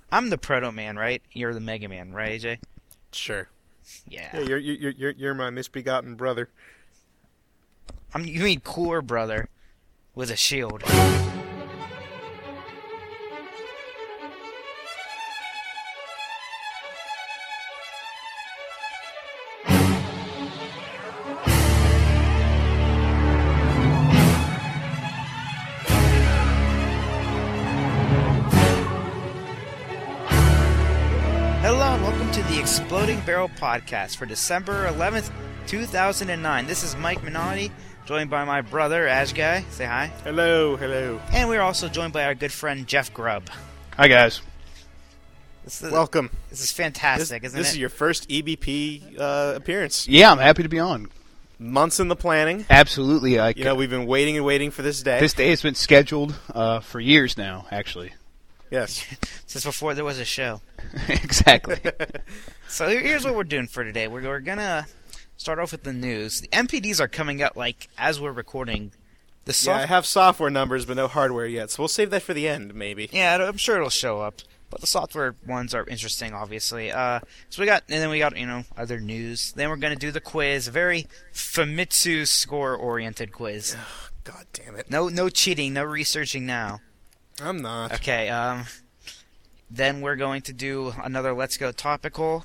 I'm the Proto Man, right? You're the Mega Man, right, AJ? Sure. Yeah. Yeah, you're my misbegotten brother. You mean cooler brother with a shield. Hello and welcome to the Exploding Barrel Podcast for December 11th, 2009. This is Mike Minotti, joined by my brother, Guy. Say hi. Hello. And we're also joined by our good friend, Jeff Grubb. Hi, guys. Welcome. This is fantastic, isn't it? This is your first EBP appearance. Yeah, I'm happy to be on. Months in the planning. Absolutely. We've been waiting for this day. This day has been scheduled for years now, actually. Yes. Since before there was a show. Exactly. So here's what we're doing for today. We're going to start off with the news. The MPDs are coming out, as we're recording. I have software numbers, but no hardware yet, so we'll save that for the end, maybe. Yeah, I'm sure it'll show up. But the software ones are interesting, obviously. So we got other news. Then we're going to do the quiz, a very Famitsu score-oriented quiz. Oh, God damn it. No cheating, no researching now. I'm not. Okay, then we're going to do another Let's Go topical.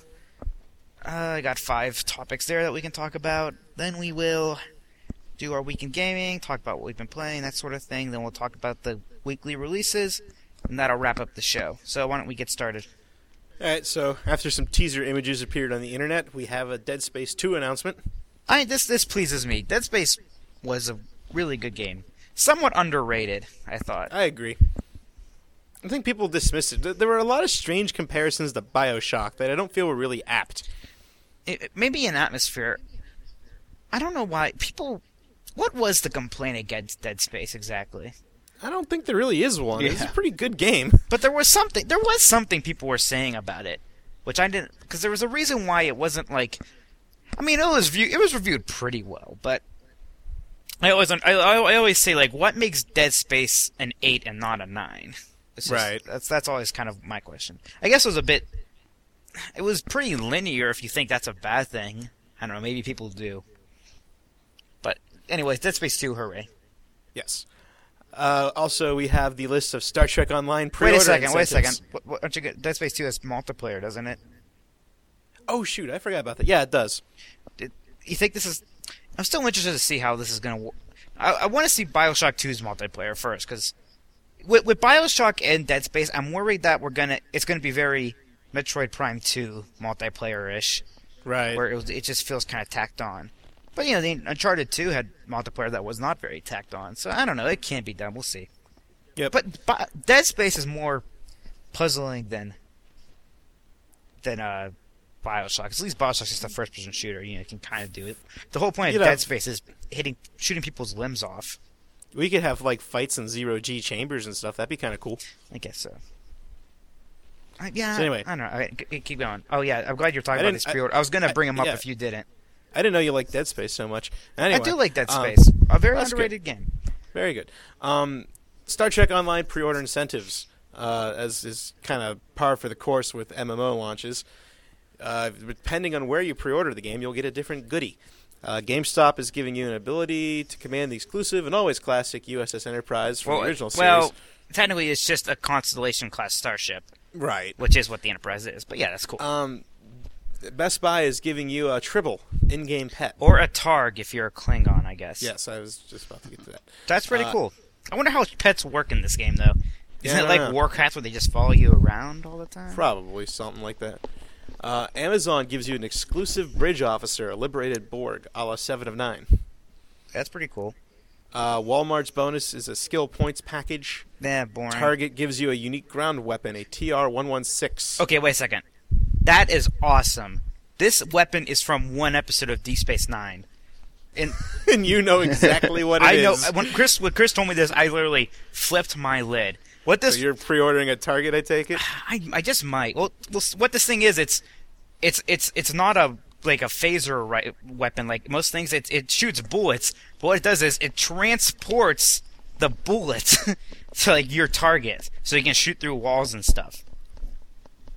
I got 5 topics there that we can talk about. Then we will do our week in gaming, talk about what we've been playing, that sort of thing. Then we'll talk about the weekly releases, and that'll wrap up the show. So why don't we get started? Alright, so after some teaser images appeared on the internet, we have a Dead Space 2 announcement. This pleases me. Dead Space was a really good game. Somewhat underrated, I thought. I agree. I think people dismissed it. There were a lot of strange comparisons to BioShock that I don't feel were really apt. Maybe in atmosphere. I don't know why people... What was the complaint against Dead Space exactly? I don't think there really is one. Yeah. It's a pretty good game. But there was something people were saying about it, which I didn't... Because there was a reason why it wasn't like... I mean, it was reviewed pretty well, but... I always say, what makes Dead Space an 8 and not a 9? Right. That's always kind of my question. I guess it was pretty linear if you think that's a bad thing. I don't know, maybe people do. But anyways, Dead Space 2, hooray. Yes. Also, we have the list of Star Trek Online pre-order Wait a second. incentives. Aren't you Dead Space 2 has multiplayer, doesn't it? Oh, shoot, I forgot about that. Yeah, it does. You think this is... I'm still interested to see how this is going to work. I want to see BioShock 2's multiplayer first, because with BioShock and Dead Space, I'm worried that it's going to be very Metroid Prime 2 multiplayer-ish. Right. Where it just feels kind of tacked on. But, the Uncharted 2 had multiplayer that was not very tacked on. So, I don't know. It can't be done. We'll see. Yep. But Dead Space is more puzzling than BioShock. At least BioShock's just a first-person shooter. You can kind of do it. The whole point of Dead Space is shooting people's limbs off. We could have, fights in zero-G chambers and stuff. That'd be kind of cool. I guess so. Yeah, So anyway. I don't know. All right, keep going. Oh, yeah, I'm glad you're talking about this pre-order. I was going to bring them up if you didn't. I didn't know you liked Dead Space so much. Anyway, I do like Dead Space. A very that's underrated good. game. Very good. Star Trek Online pre-order incentives, as is kind of par for the course with MMO launches. Depending on where you pre-order the game, you'll get a different goodie. GameStop is giving you an ability to command the exclusive and always classic USS Enterprise from the original series. Well, technically it's just a Constellation-class starship. Right. Which is what the Enterprise is. But yeah, that's cool. Best Buy is giving you a Tribble in-game pet. Or a Targ if you're a Klingon, I guess. Yes, I was just about to get to that. That's pretty cool. I wonder how pets work in this game, though. Isn't it like know. Warcraft where they just follow you around all the time? Probably something like that. Amazon gives you an exclusive bridge officer, a liberated Borg, a la 7 of 9. That's pretty cool. Walmart's bonus is a skill points package. Yeah, boring. Target gives you a unique ground weapon, a TR-116. Okay, wait a second. That is awesome. This weapon is from one episode of Deep Space Nine. And you know exactly what it is. I know. When Chris told me this, I literally flipped my lid. What this? So you're pre-ordering a Target, I take it? I just might. Well, what this thing is, it's not a phaser weapon like most things. It shoots bullets, but what it does is it transports the bullets to your target, so you can shoot through walls and stuff.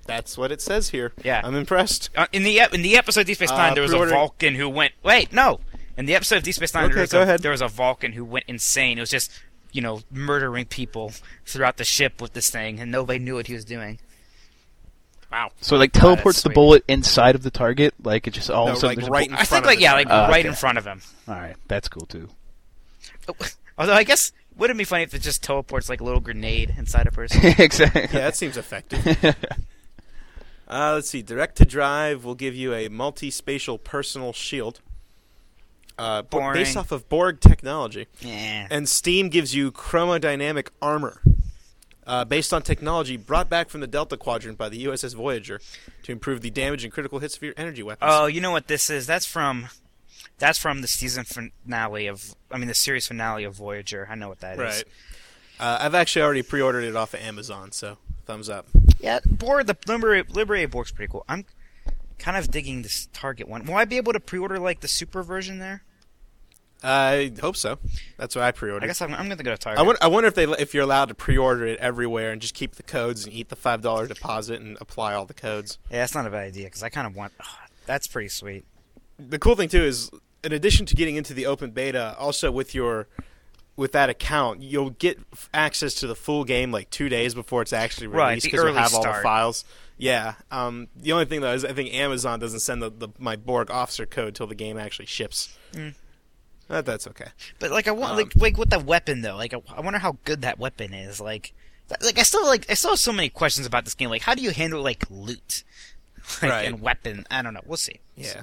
That's what it says here. Yeah. I'm impressed. In the episode of Deep Space Nine, there was a pre-ordering- Vulcan who went. Wait, no. In the episode of Deep Space Nine, Okay, go ahead. there was a Vulcan who went insane. It was just, murdering people throughout the ship with this thing, and nobody knew what he was doing. Wow. So it, like, that's teleports the sweet. bullet inside of the target? Like, it just all of a No, sudden like, there's right a in I front think, of the right target. in Okay. front of him. Alright, that's cool, too. Although, I guess, wouldn't it be funny if it just teleports like a little grenade inside a person? Exactly. Yeah, that seems effective. Let's see. Direct to Drive will give you a multi-spatial personal shield. Boring. Based off of Borg technology. Yeah. And Steam gives you chromodynamic armor. Based on technology brought back from the Delta Quadrant by the USS Voyager to improve the damage and critical hits of your energy weapons. Oh, you know what this is? That's from the season finale the series finale of Voyager. I know what that is. Right. I've actually already pre-ordered it off of Amazon, so thumbs up. Yeah, the Liberated Borg's pretty cool. I'm kind of digging this Target one. Will I be able to pre-order like the super version there? I hope so. That's what I pre-ordered. I guess I'm going to go to Target. I wonder if you're allowed to pre-order it everywhere and just keep the codes and eat the $5 deposit and apply all the codes. Yeah, that's not a bad idea because I kind of want. That's pretty sweet. The cool thing too is, in addition to getting into the open beta, also with that account, you'll get access to the full game like 2 days before it's actually Right, released the because you'll early have all the start. files. Yeah. The only thing though is I think Amazon doesn't send my Borg officer code till the game actually ships. That's okay. But like I want like with the weapon though. Like I wonder how good that weapon is. I still have so many questions about this game. Like how do you handle like loot, Right. and weapon? I don't know. We'll see. Yeah.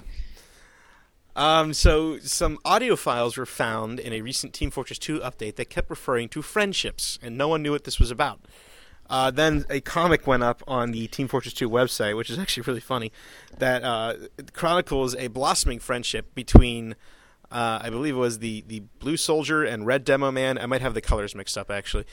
So some audio files were found in a recent Team Fortress 2 update that kept referring to friendships, and no one knew what this was about. Then a comic went up on the Team Fortress 2 website, which is actually really funny, that chronicles a blossoming friendship between, I believe it was the Blue Soldier and Red Demo Man. I might have the colors mixed up, actually.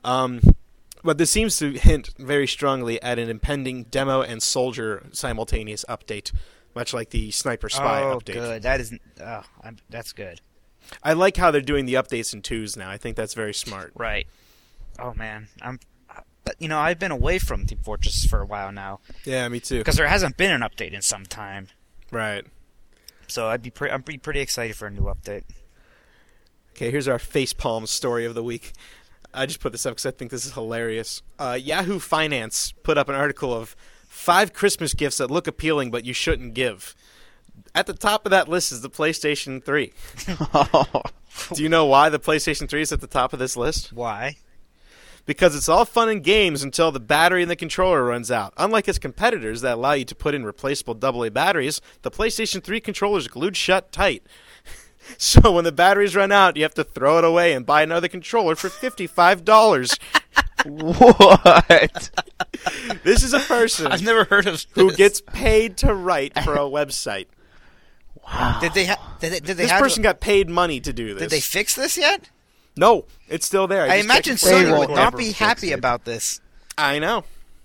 But this seems to hint very strongly at an impending Demo and Soldier simultaneous update, much like the Sniper Spy update. Good. That is. That's good. I like how they're doing the updates in twos now. I think that's very smart. Right. Oh man, But I've been away from Team Fortress for a while now Yeah, me too. because there hasn't been an update in some time. Right. So I'm pretty excited for a new update. Okay, here's our facepalm story of the week. I just put this up because I think this is hilarious. Yahoo Finance put up an article of 5 Christmas gifts that look appealing but you shouldn't give. At the top of that list is the PlayStation 3. Do you know why the PlayStation 3 is at the top of this list? Why? Because it's all fun and games until the battery in the controller runs out. Unlike its competitors that allow you to put in replaceable AA batteries, the PlayStation 3 controller is glued shut tight. So when the batteries run out, you have to throw it away and buy another controller for $55. What? This is a person I've never heard of who this. gets paid to write for a website. Wow. Did they This person got paid money to do this. Did they fix this yet? No, it's still there. I just imagine checked before Sony we would recorded. not never be fix happy it. about this. I know.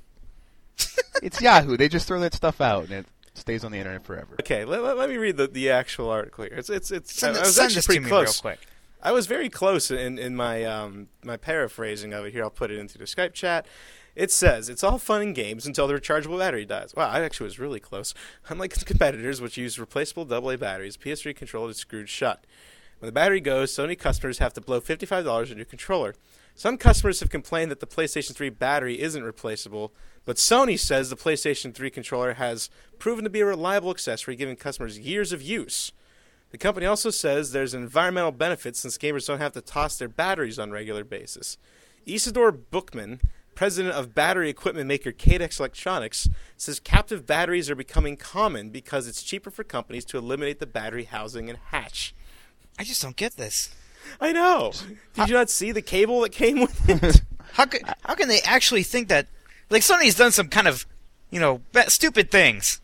It's Yahoo. They just throw that stuff out, and it stays on the internet forever. Okay, let me read the actual article here. It's I Send was send actually this pretty to me close. real quick. I was very close in my my paraphrasing of it here. I'll put it into the Skype chat. It says, it's all fun and games until the rechargeable battery dies. Wow, I actually was really close. Unlike its competitors, which use replaceable AA batteries, PS3 controller is screwed shut. When the battery goes, Sony customers have to blow $55 on a new controller. Some customers have complained that the PlayStation 3 battery isn't replaceable, but Sony says the PlayStation 3 controller has proven to be a reliable accessory, giving customers years of use. The company also says there's an environmental benefit since gamers don't have to toss their batteries on a regular basis. Isidore Bookman, president of battery equipment maker Cadex Electronics, says captive batteries are becoming common because it's cheaper for companies to eliminate the battery housing and hatch. I just don't get this. I know. Did you not see the cable that came with it? How can they actually think that? Like Sony's done some kind of, stupid things,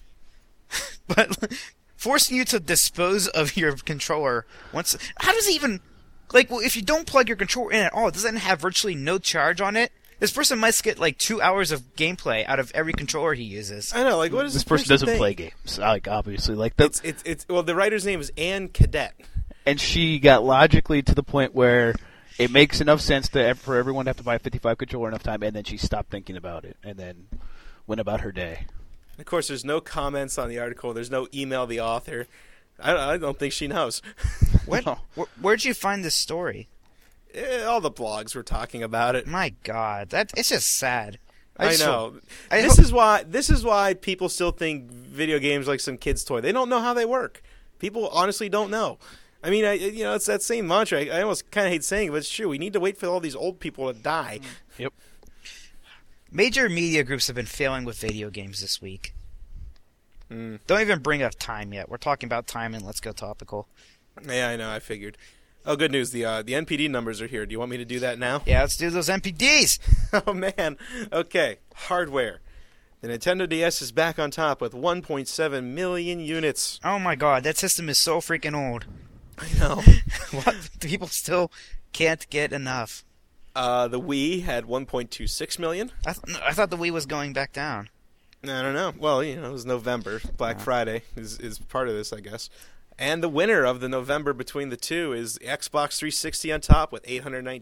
but forcing you to dispose of your controller once. How does it even? If you don't plug your controller in at all, doesn't it have virtually no charge on it? This person might get 2 hours of gameplay out of every controller he uses. I know. What is This person doesn't think? play games. Obviously, It's well, the writer's name is Anne Cadet. and she got logically to the point where it makes enough sense for everyone to have to buy a 55 controller enough time, and then she stopped thinking about it, and then went about her day. Of course, there's no comments on the article. There's no email the author. I don't think she knows. What? Where'd you find this story? All the blogs were talking about it. My God, it's just sad. I know. I This is why people still think video games like some kid's toy. They don't know how they work. People honestly don't know. I mean, it's that same mantra. I almost kind of hate saying it, but it's true. We need to wait for all these old people to die. Yep. Major media groups have been failing with video games this week. Mm. Don't even bring up Time yet. We're talking about Time and Let's Go Topical. Yeah, I know. I figured. Oh, good news. The NPD numbers are here. Do you want me to do that now? Yeah, let's do those NPDs. Oh, man. Okay. Hardware. The Nintendo DS is back on top with 1.7 million units. Oh my God, that system is so freaking old. I know. What? People still can't get enough. The Wii had 1.26 million. I thought the Wii was going back down. I don't know. Well, it was November. Black Friday is part of this, I guess. And the winner of the November between the two is Xbox 360 on top with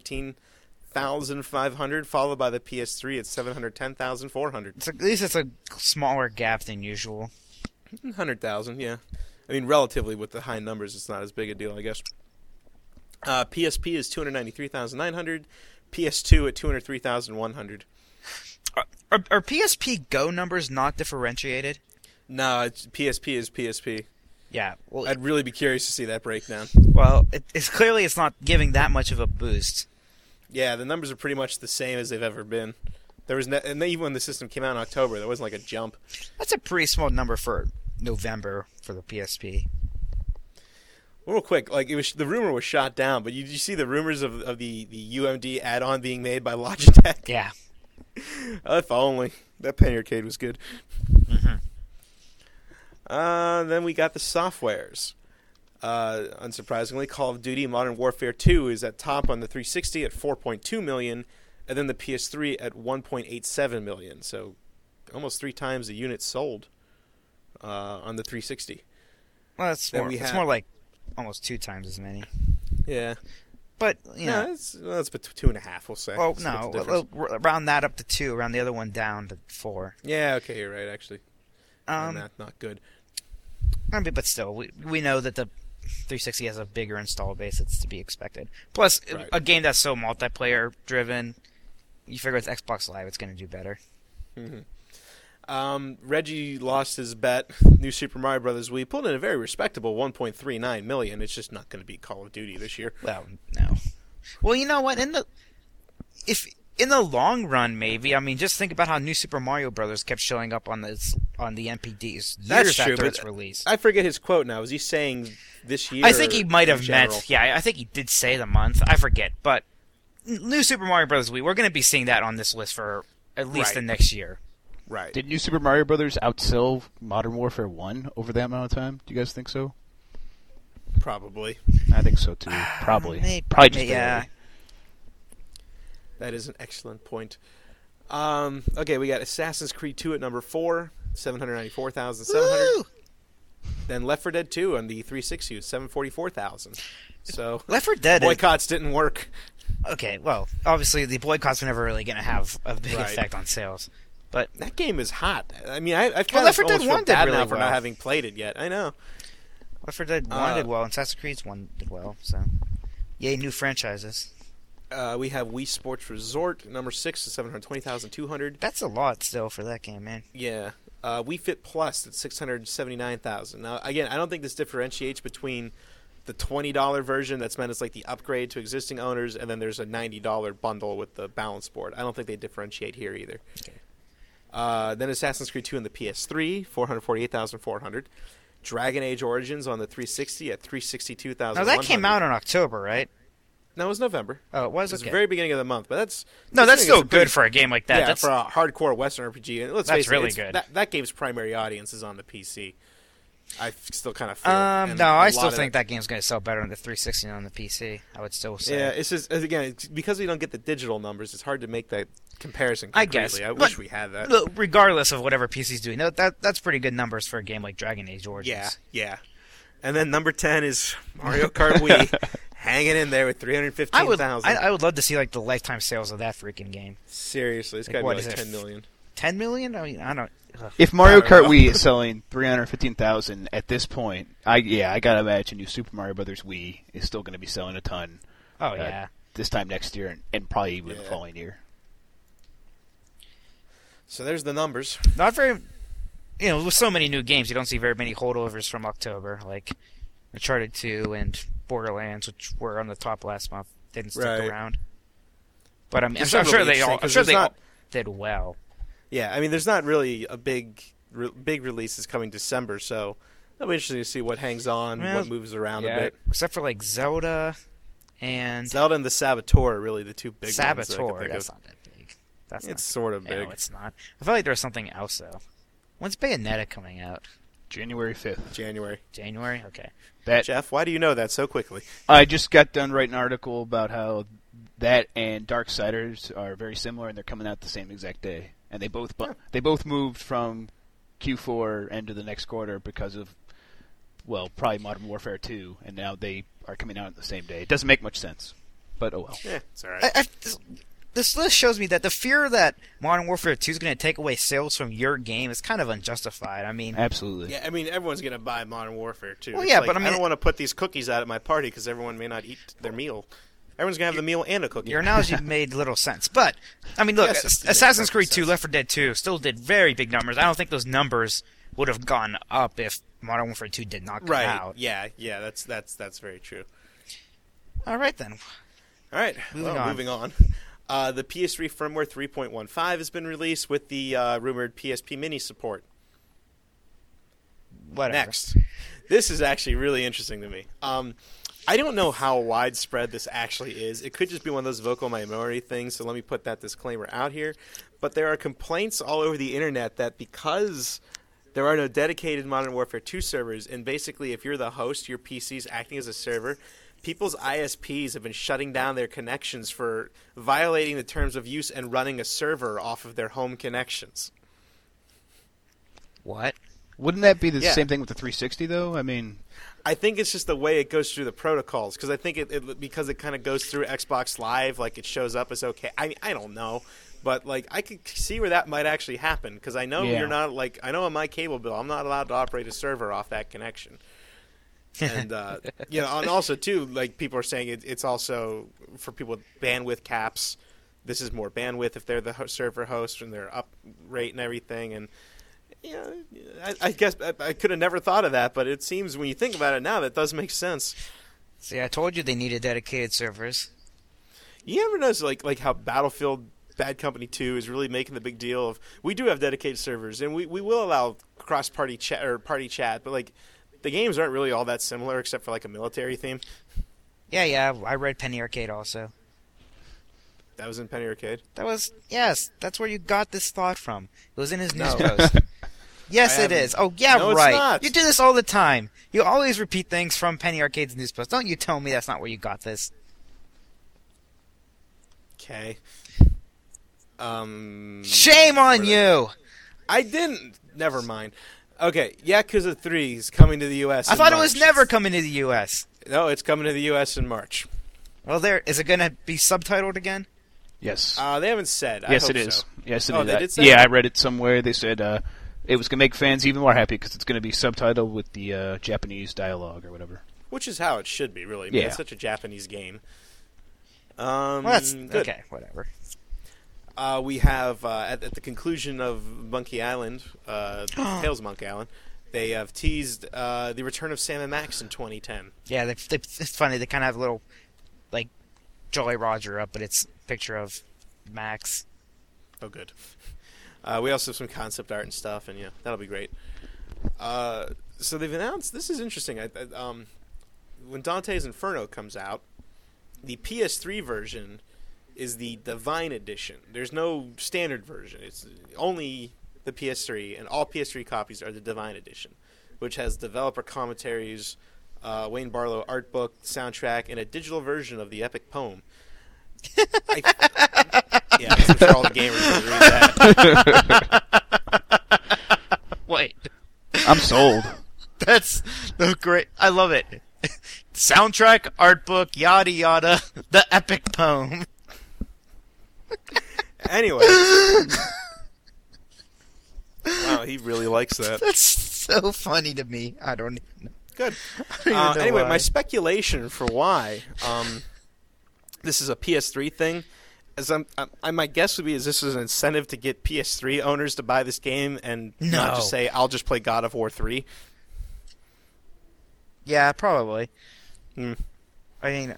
819,500, followed by the PS3 at 710,400. At least it's a smaller gap than usual. 100,000, yeah. I mean, relatively with the high numbers, it's not as big a deal, I guess. PSP is 293,900. PS2 at 203,100. Are PSP Go numbers not differentiated? No, PSP is PSP. Yeah. Well, I'd really be curious to see that breakdown. Well, it's clearly it's not giving that much of a boost. Yeah, the numbers are pretty much the same as they've ever been. There was and even when the system came out in October, there wasn't like a jump. That's a pretty small number for November for the PSP. Real quick, like the rumor was shot down, but did you see the rumors of the UMD add-on being made by Logitech? Yeah. If only. That Penny Arcade was good. Mm-hmm. Then we got the softwares. Unsurprisingly, Call of Duty Modern Warfare 2 is at top on the 360 at 4.2 million, and then the PS3 at 1.87 million. So almost 3 times the units sold on the 360. Well, it's more like almost 2 times as many. Yeah. But, know. It's 2.5, we'll say. Well, no. We'll round that up to 2. Round the other one down to 4. Yeah, okay, you're right, actually. Not good. I mean, but still, we know that the 360 has a bigger install base. It's to be expected. Plus, right. A game that's so multiplayer-driven, you figure with Xbox Live it's going to do better. Mm-hmm. Reggie lost his bet. New Super Mario Bros. Wii pulled in a very respectable 1.39 million. It's just not going to beat Call of Duty this year. Well, no. Well, you know what? In the long run, maybe. I mean, just think about how New Super Mario Bros. Kept showing up on the NPDs That's true, after but its release. I forget his quote now. Was he saying this year? I think he might have general? meant. Yeah, I think he did say the month. I forget, but New Super Mario Bros. Wii, we're going to be seeing that on this list for at least the next year. Right. Did New Super Mario Brothers outsell Modern Warfare 1 over that amount of time? Do you guys think so? Probably. I think so too. Probably. Probably just yeah. barely. That is an excellent point. Okay, we got Assassin's Creed 2 at number 4, 794,700. Then Left 4 Dead 2 on the 360 with 744,000. So Left 4 Dead boycotts didn't work. Okay, well, obviously the boycotts were never really going to have a big Right. effect on sales. But That game is hot. I mean, I've kind Left of 4 Dead almost 1 feel did bad really now for well. not having played it yet. I know. Left 4 Dead 1 did well, and Assassin's Creed 1 did well. So, yay, new franchises. We have Wii Sports Resort, number 6 at 720,200. That's a lot still for that game, man. Yeah. Wii Fit Plus at 679,000. Now, again, I don't think this differentiates between the $20 version that's meant as like the upgrade to existing owners, and then there's a $90 bundle with the balance board. I don't think they differentiate here either. Okay. Then Assassin's Creed 2 on the PS3, 448,400. Dragon Age Origins on the 360 at 362,000. Now, that came out in October, right? No, it was November. Oh, it was? It was Okay. the very beginning of the month, but that's still good for a game like that. Yeah, That's for a hardcore Western RPG. And let's That's face it, really good. That game's primary audience is on the PC. I still kind of feel. no, I still think that game's going to sell better on the 360 than on the PC. I would still say. Yeah, it's just again it's because we don't get the digital numbers. It's hard to make that comparison. I Completely. guess. I wish we had that. Look, regardless of whatever PC's doing, that's pretty good numbers for a game like Dragon Age Origins. Yeah. And then number 10 is Mario Kart Wii, hanging in there with 315,000. I would love to see like the lifetime sales of that freaking game. Seriously, it's got to be what like is it? 10 million. 10 million? I mean, I don't. If Mario I don't Kart know. Wii is selling 315,000 at this point, I gotta imagine New Super Mario Brothers Wii is still going to be selling a ton. Oh yeah. This time next year and probably even the Yeah. following year. So there's the numbers. Not very. With so many new games, you don't see very many holdovers from October, like Uncharted 2 and Borderlands, which were on the top last month, didn't stick Right. around. But I'm It's sure not really they all. interesting, I'm 'cause sure there's they all not- did well. Yeah, I mean, there's not really a big releases coming December, so it'll be interesting to see what hangs on, Well, what moves around a Yeah, bit. except for like Zelda and Zelda and the Saboteur are really the two big ones that I can Saboteur. think That's of. not that big. That's It's sort of not. No, big. it's not. I feel like there's something else though. When's Bayonetta coming out? January 5th. January. January. Okay. That Jeff, why do you know that so quickly? I just got done writing an article about how that and Darksiders are very similar, and they're coming out the same exact day. And they both moved from Q4 into the next quarter because of, well, probably Modern Warfare 2, and now they are coming out on the same day. It doesn't make much sense, but oh well. Yeah, it's all right. This list shows me that the fear that Modern Warfare 2 is going to take away sales from your game is kind of unjustified. I mean, Absolutely. Yeah, I mean, everyone's going to buy Modern Warfare, too. Well, It's yeah, like, but I mean- don't want to put these cookies out at my party because everyone may not eat their meal. Everyone's going to have the meal and a cookie. your analogy made little sense. But, I mean, look, Yes, it makes Assassin's perfect Creed 2, sense. Left 4 Dead 2 still did very big numbers. I don't think those numbers would have gone up if Modern Warfare 2 did not come Right. out. Yeah, that's very true. All right, then. All right, Moving on. moving on. The PS3 firmware 3.15 has been released with the rumored PSP Mini support. Whatever. Next. This is actually really interesting to me. I don't know how widespread this actually is. It could just be one of those vocal minority things, so let me put that disclaimer out here. But there are complaints all over the internet that because there are no dedicated Modern Warfare 2 servers, and basically if you're the host, your PC's acting as a server, people's ISPs have been shutting down their connections for violating the terms of use and running a server off of their home connections. What? Wouldn't that be the Yeah. same thing with the 360, though? I mean, I think it's just the way it goes through the protocols, because I think because it kind of goes through Xbox Live, like it shows up as okay. I don't know, but like I could see where that might actually happen, because I know Yeah. you're not like I know on my cable bill I'm not allowed to operate a server off that connection, and and also too like people are saying it's also for people with bandwidth caps. This is more bandwidth if they're the server host and their up rate and everything, and. Yeah, I guess I could have never thought of that, but it seems when you think about it now, that does make sense. See, I told you they needed dedicated servers. You ever notice like how Battlefield Bad Company 2 is really making the big deal of we do have dedicated servers and we will allow cross-party chat or party chat, but like the games aren't really all that similar except for like a military theme. Yeah, I read Penny Arcade also. That was in Penny Arcade. Yes, that's where you got this thought from. It was in his news No. post. Yes, I it haven't. is. Oh, yeah, No, it's right. not. You do this all the time. You always repeat things from Penny Arcade's news post. Don't you tell me that's not where you got this. Okay. Shame on you! I didn't. Never mind. Okay, Yakuza 3 is coming to the U.S. I in thought it was March. never coming to the U.S. No, it's coming to the U.S. in March. Well, is it going to be subtitled again? yes. They haven't said. I yes, hope it is. so. Yes, it Oh, is. they did say yeah, that? I read it somewhere. They said it was going to make fans even more happy because it's going to be subtitled with the Japanese dialogue or whatever. Which is how it should be, really. I mean, Yeah. It's such a Japanese game. Well, that's Good. okay. Whatever. We have, at the conclusion of Monkey Island, Tales of Monkey Island, they have teased the return of Sam and Max in 2010. Yeah, it's funny. They kind of have a little, like, Jolly Roger up, but it's a picture of Max. Oh, good. We also have some concept art and stuff, and yeah, that'll be great. So they've announced, this is interesting, when Dante's Inferno comes out, the PS3 version is the Divine Edition. There's no standard version. It's only the PS3, and all PS3 copies are the Divine Edition, which has developer commentaries, Wayne Barlow art book, soundtrack, and a digital version of the epic poem. Yeah, I'm sure all the gamers will read that. Wait. I'm sold. That's great. I love it. Soundtrack, art book, yada yada, the epic poem. Anyway, Wow, he really likes that. That's so funny to me. I don't even know. Good. I don't even know Anyway, why. my speculation for why this is a PS3 thing, as my guess would be, is this is an incentive to get PS3 owners to buy this game and not No. just say, I'll just play God of War 3. Yeah, probably. Hmm. I mean,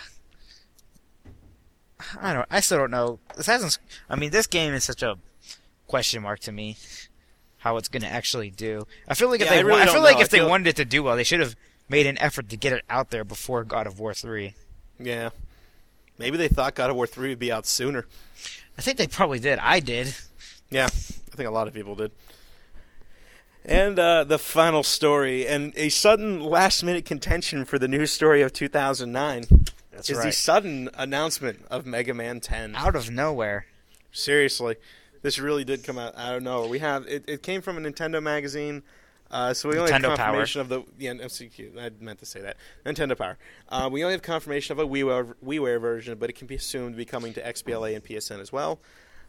I still don't know. This game is such a question mark to me. How it's going to actually do. I feel like Yeah, I really don't know. if I they feel- wanted it to do well, they should have made an effort to get it out there before God of War 3. Yeah. Maybe they thought God of War 3 would be out sooner. I think they probably did. I did. Yeah, I think a lot of people did. And the final story, and a sudden last-minute contention for the news story of 2009 That's is the right. sudden announcement of Mega Man 10. Out of nowhere. Seriously, this really did come out of nowhere. We have it came from a Nintendo magazine, so we only have Nintendo confirmation of the MCQ. I meant to say that Nintendo Power. We only have confirmation of a WiiWare version, but it can be assumed to be coming to XBLA and PSN as well.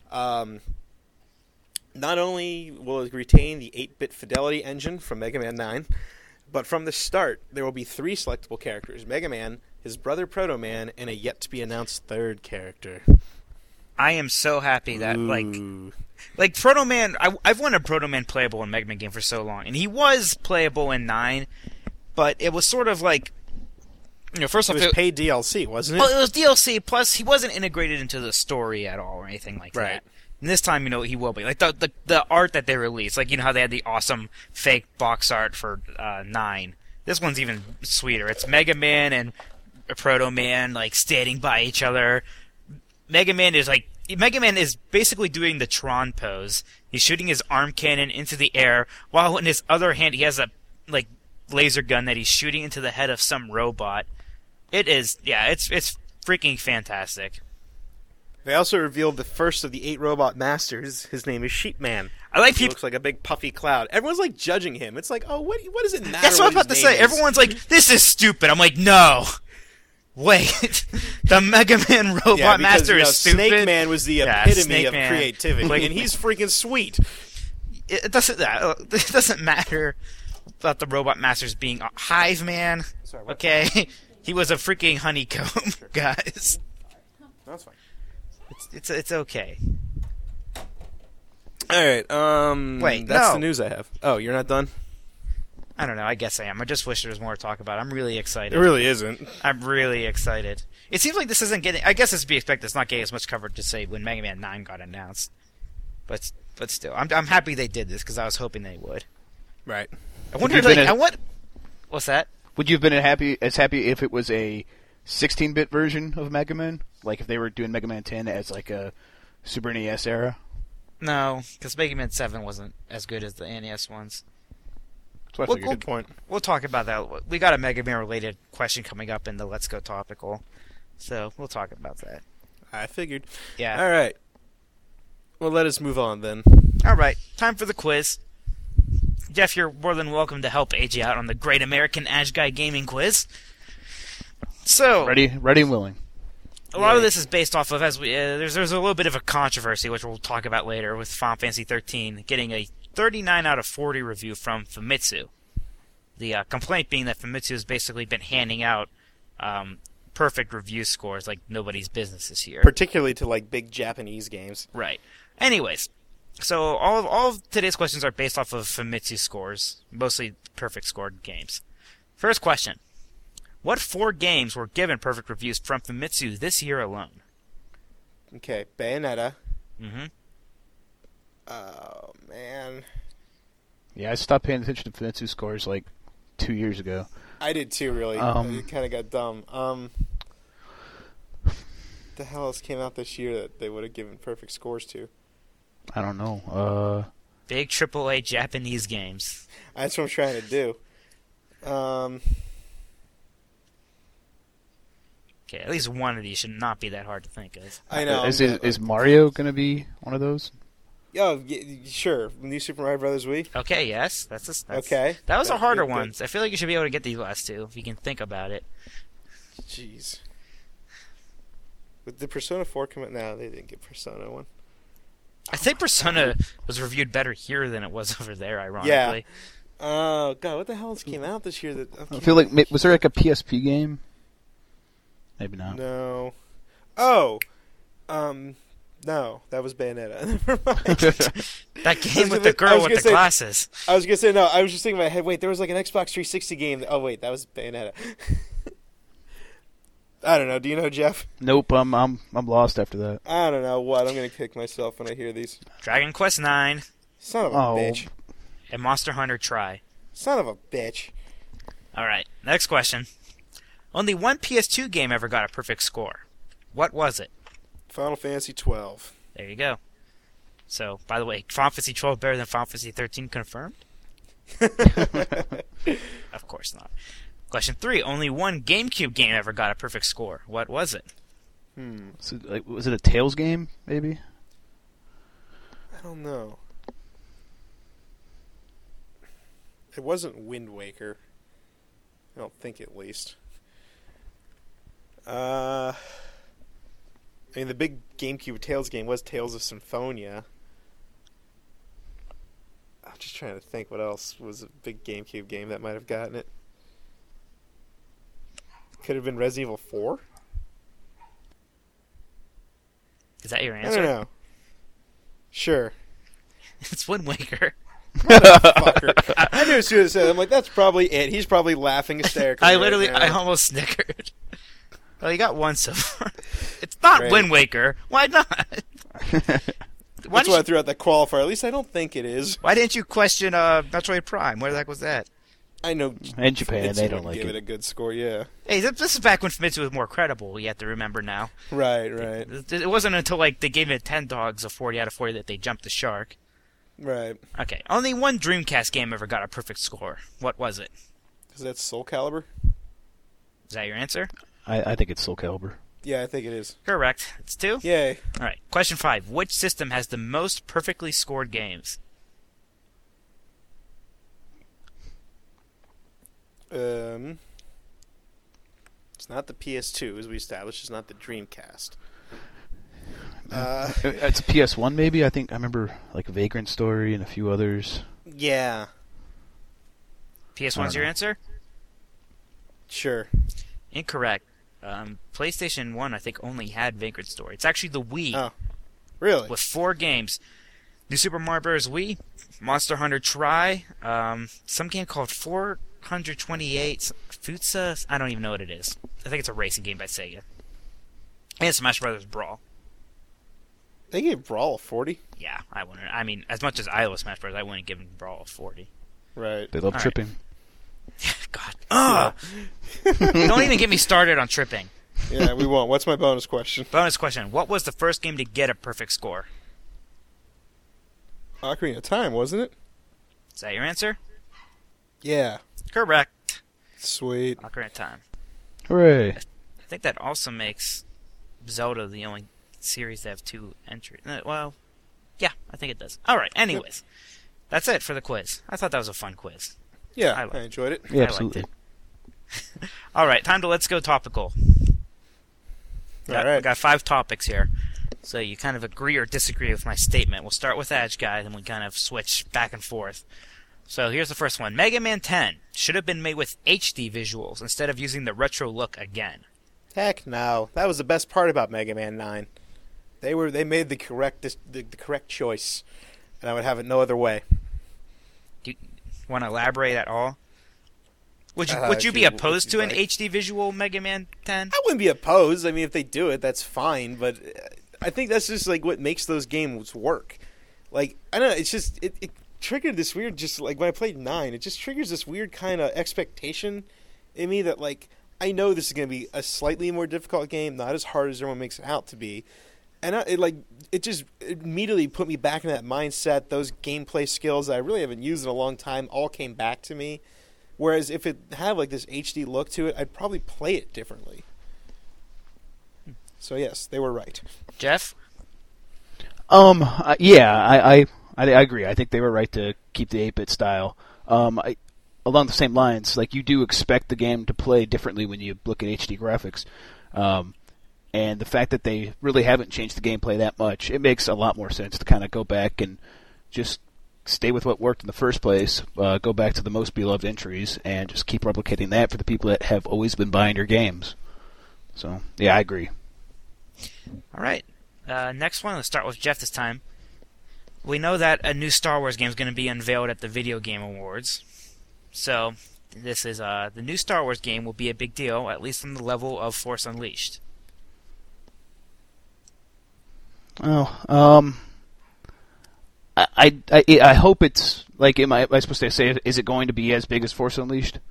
Not only will it retain the 8-bit fidelity engine from Mega Man 9, but from the start there will be 3 selectable characters: Mega Man, his brother Proto Man, and a yet-to-be-announced third character. I am so happy that Ooh. like Proto Man. I've wanted Proto Man playable in Mega Man game for so long, and he was playable in 9, but it was sort of like, first It off, was paid DLC, wasn't it? well, it was DLC. Plus, he wasn't integrated into the story at all or anything like Right. that. And this time, he will be. Like the art that they released, like how they had the awesome fake box art for 9. This one's even sweeter. It's Mega Man and Proto Man like standing by each other. Mega Man is basically doing the Tron pose. He's shooting his arm cannon into the air, while in his other hand he has a laser gun that he's shooting into the head of some robot. It's freaking fantastic. They also revealed the first of the 8 robot masters. His name is Sheepman. I like He people. looks like a big puffy cloud. Everyone's like judging him. It's like, oh, what does it matter? That's what I was about to his say. name is? Everyone's like, "This is stupid." I'm like, "No, wait, the Mega Man robot Yeah, because, master is stupid." Snake Man was the Yeah, epitome Snake of Man. creativity, Like- and he's freaking sweet. It doesn't matter about the robot masters being a hive man. Sorry, what? Okay, he was a freaking honeycomb, guys. That's fine. It's okay. All right. Wait, that's no. the news I have. Oh, you're not done? I don't know. I guess I am. I just wish there was more to talk about. I'm really excited. It really isn't. I'm really excited. It seems like this isn't getting. I guess it's to be expected. It's not getting as much coverage to say when Mega Man 9 got announced. But still, I'm happy they did this because I was hoping they would. Right. I wonder, you been what's that? Would you have been as happy if it was a 16-bit version of Mega Man? Like if they were doing Mega Man 10 as like a Super NES era? No, because Mega Man 7 wasn't as good as the NES ones. That's what I Well, figured. Good point. We'll talk about that. We got a Mega Man related question coming up in the Let's Go topical, so we'll talk about that. I figured. Yeah. All right. Well, let us move on then. All right, time for the quiz. Jeff, you're more than welcome to help AJ out on the Great American Ash Guy Gaming Quiz. So, Ready and willing. a lot of this is based off of there's a little bit of a controversy, which we'll talk about later, with Final Fantasy 13 getting a 39 out of 40 review from Famitsu. The complaint being that Famitsu has basically been handing out perfect review scores like nobody's business this year. Particularly to like big Japanese games. Right. Anyways, so all of today's questions are based off of Famitsu scores, mostly perfect scored games. First question. What 4 games were given perfect reviews from Famitsu this year alone? Okay, Bayonetta. Mm-hmm. Oh man, Yeah, I stopped paying attention to Famitsu scores like 2 years ago. I did too. Really, it kind of got dumb. The hell else came out this year that they would have given perfect scores to? I don't know. Big AAA Japanese games. That's what I'm trying to do. Okay, at least one of these should not be that hard to think of. I know. Is Mario going to be one of those? Oh, sure. New Super Mario Brothers Wii. Okay, yes, that's Okay. That was a Good, harder good, one. good. I feel like you should be able to get these last two if you can think about it. Jeez. Did Persona 4 come out? No, they didn't get Persona 1. I think Persona was reviewed better here than it was over there, ironically. Oh, God, what the hell else came out this year? I feel like was there like a PSP game? Maybe not. No. Oh, no, that was Bayonetta. Never mind. That game with the girl with the glasses. I was gonna say no. I was just thinking in my head. Wait, there was like an Xbox 360 game. Oh wait, that was Bayonetta. I don't know. Do you know, Jeff? Nope. I'm lost after that. I don't know what. I'm gonna kick myself when I hear these. Dragon Quest IX. Son of a bitch. And Monster Hunter Tri. Son of a bitch. All right. Next question. Only one PS2 game ever got a perfect score. What was it? Final Fantasy 12. There you go. So, by the way, Final Fantasy 12 better than Final Fantasy 13 confirmed? Of course not. Question 3. Only one GameCube game ever got a perfect score. What was it? So, was it a Tales game, maybe? I don't know. It wasn't Wind Waker. I don't think, at least. I mean, the big GameCube Tales game was Tales of Symphonia. I'm just trying to think what else was a big GameCube game that might have gotten it. Could have been Resident Evil 4? Is that your I answer? don't know. Sure. It's Wind Waker. Fucker. I knew as soon as I said it, I'm like, that's probably it. He's probably laughing hysterically. I almost snickered. Well, you got one so far. It's not Great. Wind Waker. Why not? That's why I threw out that qualifier. At least I don't think it is. Why didn't you question Metroid Prime? Where the heck was that? I know. In Japan, Famitsu they don't wouldn't like give it. it a good score, yeah. Hey, this is back when Famitsu was more credible. You have to remember now. Right. It wasn't until they gave it 10 dogs a 40 out of 40 that they jumped the shark. Right. Okay, only one Dreamcast game ever got a perfect score. What was it? Is that Soul Calibur? Is that your answer? I think it's Soul Calibur. Yeah, I think it is. Correct. It's 2. Yay. All right. Question 5. Which system has the most perfectly scored games? It's not the PS2, as we established. It's not the Dreamcast. It's a PS1, maybe. I remember like Vagrant Story and a few others. Yeah. PS1's your answer? Sure. Incorrect. PlayStation 1, I think, only had Vagrant Story. It's actually the Wii. Oh. Really? With 4 games. New Super Mario Bros. Wii, Monster Hunter Tri, some game called 428 Futsa. I don't even know what it is. I think it's a racing game by Sega. And Smash Brothers Brawl. They gave Brawl a 40? Yeah, I wouldn't. I mean, as much as I love Smash Bros., I wouldn't give Brawl a 40. Right. They love All tripping. God. Ugh! Don't even get me started on tripping. Yeah, we won't. What's my bonus question? Bonus question. What was the first game to get a perfect score? Ocarina of Time, wasn't it? Is that your answer? Yeah. Correct. Sweet. Ocarina of Time. Hooray. I think that also makes Zelda the only series that have 2 entries. Well, yeah, I think it does. Alright, anyways. That's it for the quiz. I thought that was a fun quiz. Yeah, I enjoyed it. Yeah, I absolutely. liked it. Alright, time to let's go topical. All right. We got 5 topics here. So you kind of agree or disagree with my statement. We'll start with Edge Guy, then we kind of switch back and forth. So here's the first one. Mega Man 10 should have been made with HD visuals instead of using the retro look again. Heck no. That was the best part about Mega Man 9. They made the correct choice, and I would have it no other way. Do you want to elaborate at all? Would you be opposed to an HD visual Mega Man 10? I wouldn't be opposed. I mean, if they do it, that's fine. But I think that's just like what makes those games work. Like, I don't know. It's just it triggered this weird, just like when I played 9, it just triggers this weird kind of expectation in me that like I know this is going to be a slightly more difficult game, not as hard as everyone makes it out to be. And it just immediately put me back in that mindset. Those gameplay skills that I really haven't used in a long time all came back to me. Whereas if it had like this HD look to it, I'd probably play it differently. So yes, they were right. Jeff? Yeah, I agree. I think they were right to keep the 8-bit style. Along the same lines, like you do expect the game to play differently when you look at HD graphics. And the fact that they really haven't changed the gameplay that much, it makes a lot more sense to kind of go back and just stay with what worked in the first place, go back to the most beloved entries, and just keep replicating that for the people that have always been buying your games. So, yeah, I agree. All right. Next one, let's start with Jeff this time. We know that a new Star Wars game is going to be unveiled at the Video Game Awards. So, this is the new Star Wars game will be a big deal, at least on the level of Force Unleashed. Oh, I hope it's like. Am I supposed to say? Is it going to be as big as Force Unleashed?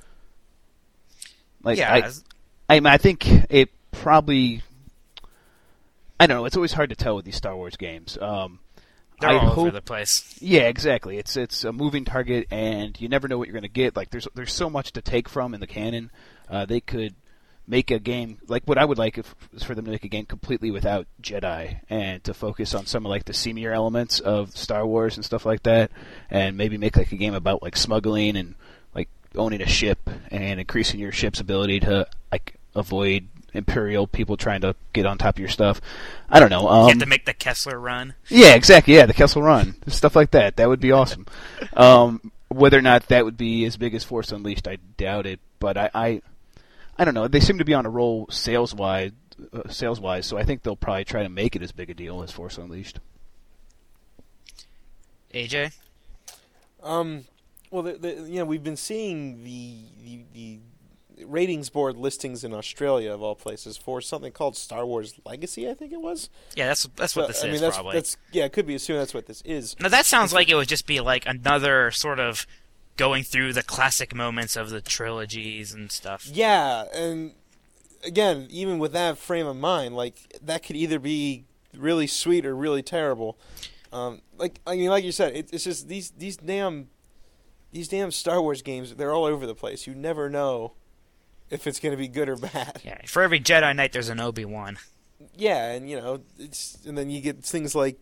Like, yeah. I think it probably. I don't know. It's always hard to tell with these Star Wars games. They're all over the place. Yeah, exactly. It's a moving target, and you never know what you're going to get. Like, there's so much to take from in the canon. They could make a game like what I would like is for them to make a game completely without Jedi and to focus on some of like the seamier elements of Star Wars and stuff like that, and maybe make like a game about like smuggling and like owning a ship and increasing your ship's ability to like avoid Imperial people trying to get on top of your stuff. I don't know. You have to make the Kessler Run. Yeah, exactly. Yeah, the Kessel Run, stuff like that. That would be awesome. Whether or not that would be as big as Force Unleashed, I doubt it. But I don't know. They seem to be on a roll sales-wise, so I think they'll probably try to make it as big a deal as Force Unleashed. AJ? Well, we've been seeing the ratings board listings in Australia, of all places, for something called Star Wars Legacy, I think it was. Yeah, that's what this is, probably. It could be assumed that's what this is. Now, that sounds like it would just be like another sort of going through the classic moments of the trilogies and stuff. Yeah, and again, even with that frame of mind, like, that could either be really sweet or really terrible. Like you said, it's just these damn Star Wars games, they're all over the place. You never know if it's going to be good or bad. Yeah, for every Jedi Knight, there's an Obi-Wan. Yeah, and and then you get things like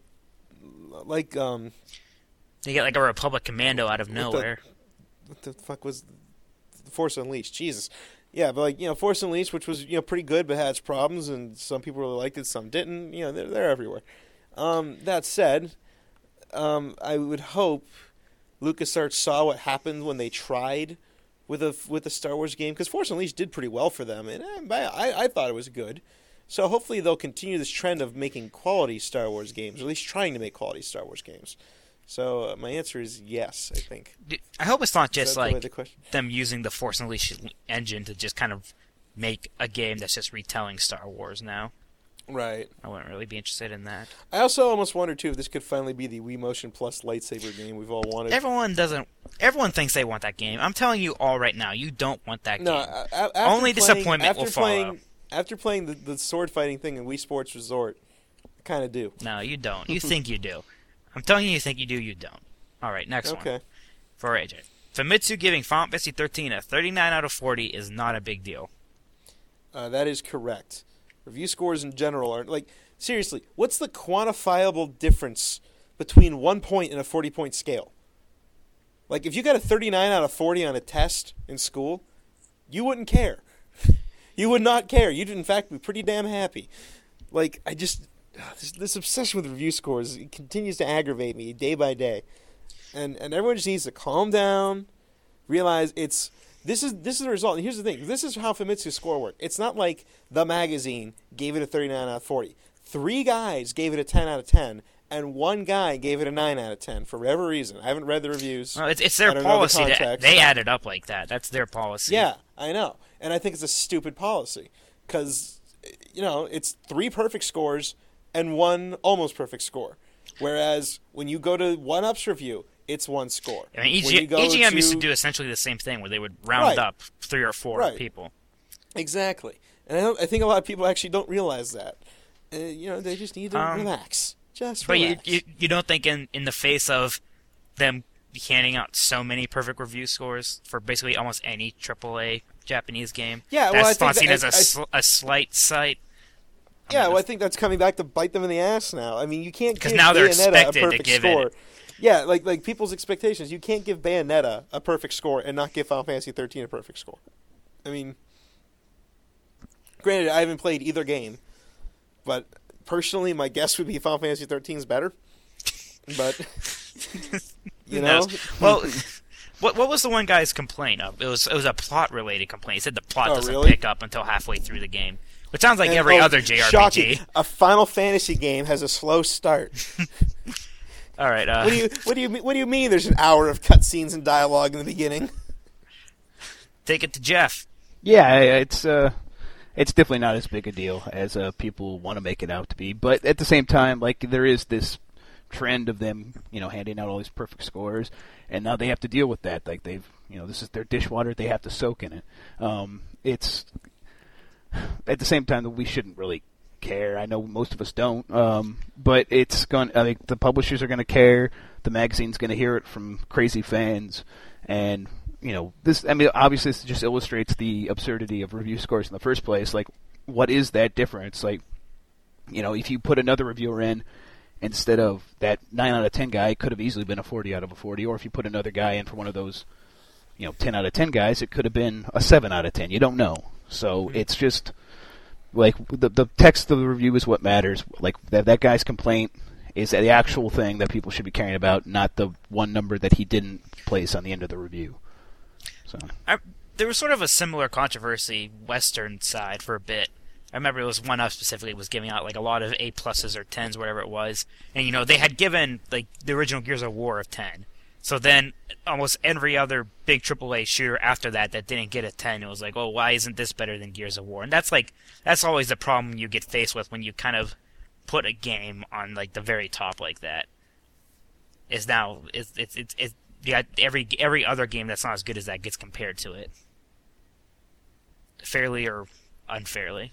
you get like a Republic Commando out of nowhere. What the fuck was Force Unleashed? Jesus. Yeah, but Force Unleashed, which was pretty good, but had its problems, and some people really liked it, some didn't. They're everywhere. That said, I would hope LucasArts saw what happened when they tried with a Star Wars game, because Force Unleashed did pretty well for them, and I thought it was good. So hopefully they'll continue this trend of making quality Star Wars games, or at least trying to make quality Star Wars games. So my answer is yes, I think. I hope it's not just like the them using the Force Unleashed engine to just kind of make a game that's just retelling Star Wars now. Right. I wouldn't really be interested in that. I also almost wonder, too, if this could finally be the Wii Motion Plus lightsaber game we've all wanted. Everyone thinks they want that game. I'm telling you all right now, you don't want that game. Only disappointment will follow. After playing the sword fighting thing in Wii Sports Resort, I kind of do. No, you don't. You think you do. I'm telling you think you do, you don't. All right, next one. Okay. For AJ. Famitsu giving Final Fantasy 13 a 39 out of 40 is not a big deal. That is correct. Review scores in general aren't seriously, what's the quantifiable difference between 1 point and a 40-point scale? Like, if you got a 39 out of 40 on a test in school, you wouldn't care. You would not care. You'd, in fact, be pretty damn happy. Like, this obsession with review scores, it continues to aggravate me day by day. And everyone just needs to calm down, realize this is the result. And here's the thing. This is how Famitsu's score worked. It's not like The Magazine gave it a 39 out of 40. 3 guys gave it a 10 out of 10, and 1 guy gave it a 9 out of 10 for whatever reason. I haven't read the reviews. Well, it's their policy. They add it up like that. That's their policy. Yeah, I know. And I think it's a stupid policy because, it's 3 perfect scores and 1 almost perfect score. Whereas when you go to 1UP's review, it's 1 score. I mean, EGM used to do essentially the same thing where they would round up 3 or 4 people. Exactly. And I think a lot of people actually don't realize that. They just need to relax. Just relax. But you don't think in the face of them handing out so many perfect review scores for basically almost any AAA Japanese game, that's not seen as a slight sight? Yeah, I think that's coming back to bite them in the ass now. I mean, you can't give now they're Bayonetta expected a perfect to give score. it. Yeah, like people's expectations. You can't give Bayonetta a perfect score and not give Final Fantasy 13 a perfect score. I mean, granted, I haven't played either game, but personally, my guess would be Final Fantasy 13 is better. But you know, well, what was the one guy's complaint of? It was a plot related complaint. He said the plot doesn't really? pick up until halfway through the game, which sounds like And, every other JRPG. Shocking. A Final Fantasy game has a slow start. All right. What do you mean? There's an hour of cutscenes and dialogue in the beginning. Take it to Jeff. Yeah, it's definitely not as big a deal as people want to make it out to be. But at the same time, like, there is this trend of them, handing out all these perfect scores, and now they have to deal with that. Like, this is their dishwater; they have to soak in it. It's at the same time that we shouldn't really care. I know most of us don't, but it's going. I think the publishers are going to care. The magazine's going to hear it from crazy fans, and this. I mean, obviously, this just illustrates the absurdity of review scores in the first place. Like, what is that difference? Like, if you put another reviewer in instead of that 9 out of 10 guy, it could have easily been a 40 out of a 40. Or if you put another guy in for one of those, 10 out of 10 guys, it could have been a 7 out of 10. You don't know. So it's just like the text of the review is what matters. Like that guy's complaint is the actual thing that people should be caring about, not the one number that he didn't place on the end of the review. So there was sort of a similar controversy Western side for a bit. I remember it was one up specifically was giving out like a lot of A pluses or 10s, whatever it was, and they had given like the original Gears of War of 10. So then almost every other big AAA shooter after that didn't get a 10, it was like, oh, why isn't this better than Gears of War? And that's always the problem you get faced with when you kind of put a game on like the very top like that. Is now it's every other game that's not as good as that gets compared to it, fairly or unfairly.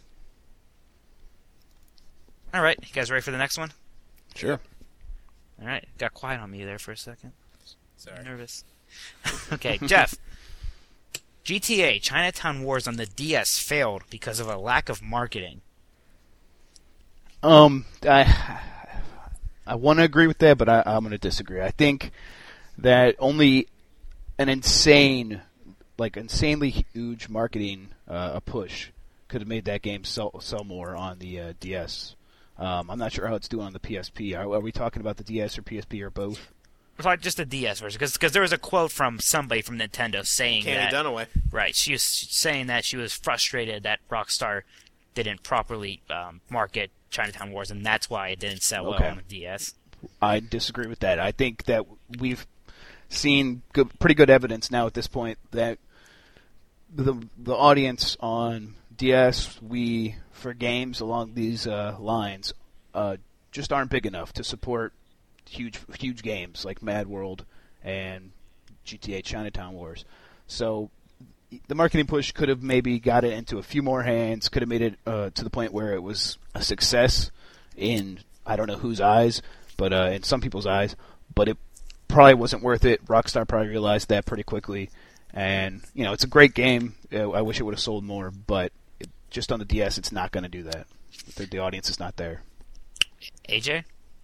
All right, you guys ready for the next one? Sure. All right, got quiet on me there for a second. Sorry. I'm nervous. Okay, Jeff. GTA Chinatown Wars on the DS failed because of a lack of marketing. I want to agree with that, but I'm going to disagree. I think that only an insanely huge marketing a push could have made that game sell more on the DS. I'm not sure how it's doing on the PSP. Are we talking about the DS or PSP or both? It's like just the DS version, because there was a quote from somebody from Nintendo saying Candy that Dunaway. Right, she was saying that she was frustrated that Rockstar didn't properly market Chinatown Wars, and that's why it didn't sell well on the DS. I disagree with that. I think that we've seen pretty good evidence now at this point that the audience on DS, Wii, for games along these lines just aren't big enough to support huge games like Mad World and GTA Chinatown Wars. So the marketing push could have maybe got it into a few more hands, could have made it to the point where it was a success in I don't know whose eyes, but in some people's eyes, but it probably wasn't worth it. Rockstar probably realized that pretty quickly, and it's a great game. I wish it would have sold more, but just on the DS, it's not going to do that. The audience is not there. AJ?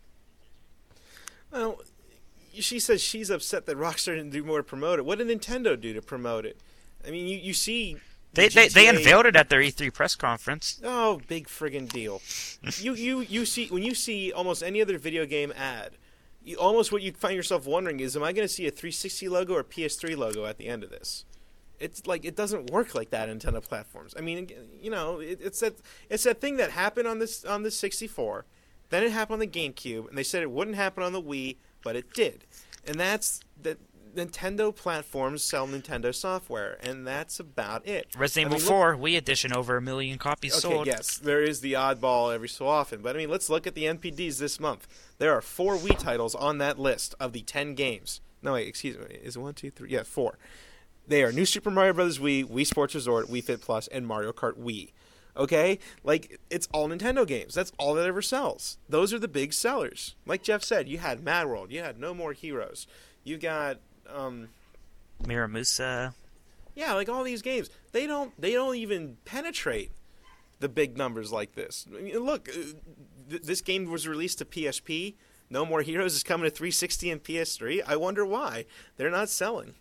Well, she says she's upset that Rockstar didn't do more to promote it. What did Nintendo do to promote it? I mean, you see... They unveiled it at their E3 press conference. Oh, big friggin' deal. you see when you see almost any other video game ad, what you find yourself wondering is, am I going to see a 360 logo or PS3 logo at the end of this? It's like it doesn't work like that on Nintendo platforms. I mean, it's that thing that happened on this 64, then it happened on the GameCube, and they said it wouldn't happen on the Wii, but it did. And that's that Nintendo platforms sell Nintendo software, and that's about it. Resident Evil 4 Wii Edition, over 1 million copies sold. Okay, yes, there is the oddball every so often, but I mean, let's look at the NPDs this month. There are 4 Wii titles on that list of the 10 games. No, wait, excuse me, is it 1, 2, 3? Yeah, 4. They are New Super Mario Bros. Wii, Wii Sports Resort, Wii Fit Plus, and Mario Kart Wii. Okay? Like, it's all Nintendo games. That's all that ever sells. Those are the big sellers. Like Jeff said, you had Mad World. You had No More Heroes. You got, Miramusa. Yeah, like all these games. They don't even penetrate the big numbers like this. I mean, look, this game was released to PSP. No More Heroes is coming to 360 and PS3. I wonder why. They're not selling.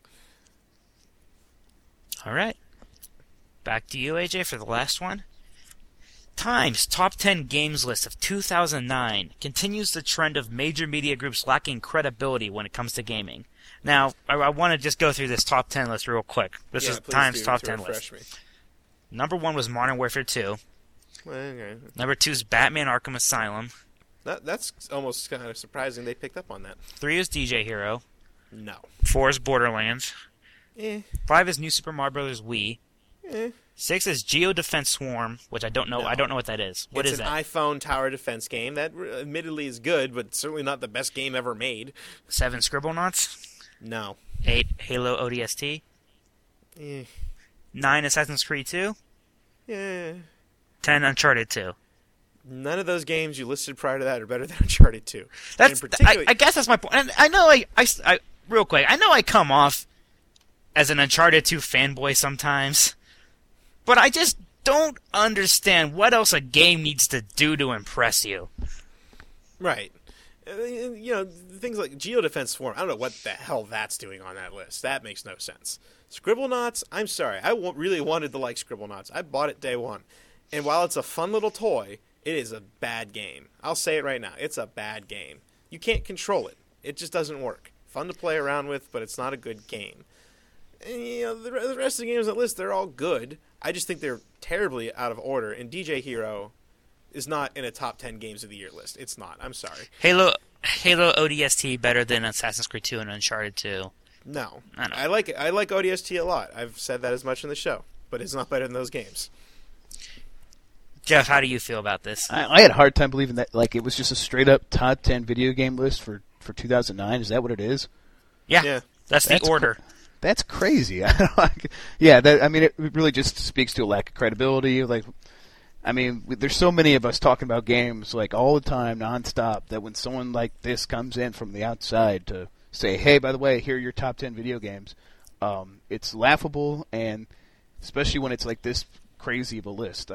All right. Back to you, AJ, for the last one. Times Top 10 Games list of 2009 continues the trend of major media groups lacking credibility when it comes to gaming. Now, I want to just go through this top 10 list real quick. This is Times Top 10 list. Number 1 was Modern Warfare 2. Okay. Number 2 is Batman Arkham Asylum. That's almost kind of surprising they picked up on that. 3 is DJ Hero. No. 4 is Borderlands. 5 is New Super Mario Bros. Wii. 6 is Geo Defense Swarm, which I don't know. No. I don't know what that is. What is that? It's an iPhone tower defense game that admittedly is good, but certainly not the best game ever made. 7 Scribblenauts. No. 8 Halo ODST. 9 Assassin's Creed 2. 10 Uncharted 2. None of those games you listed prior to that are better than Uncharted 2. I guess that's my point. And I know I real quick, I know I come off as an Uncharted 2 fanboy sometimes, but I just don't understand what else a game needs to do to impress you. Right. Things like Geo Defense Swarm, I don't know what the hell that's doing on that list. That makes no sense. Scribblenauts, I'm sorry. I really wanted to like Scribblenauts. I bought it day one. And while it's a fun little toy, it is a bad game. I'll say it right now. It's a bad game. You can't control it. It just doesn't work. Fun to play around with, but it's not a good game. And, the rest of the games on the list, they're all good. I just think they're terribly out of order. And DJ Hero is not in a top 10 games of the year list. It's not. I'm sorry. Halo ODST better than Assassin's Creed 2 and Uncharted 2. No. I like it. I like ODST a lot. I've said that as much in the show. But it's not better than those games. Jeff, how do you feel about this? I had a hard time believing that it was just a straight up top 10 video game list for 2009. Is that what it is? Yeah. That's the order. That's crazy. It really just speaks to a lack of credibility. There's so many of us talking about games all the time, nonstop, that when someone like this comes in from the outside to say, hey, by the way, here are your top 10 video games, it's laughable, and especially when it's this crazy of a list.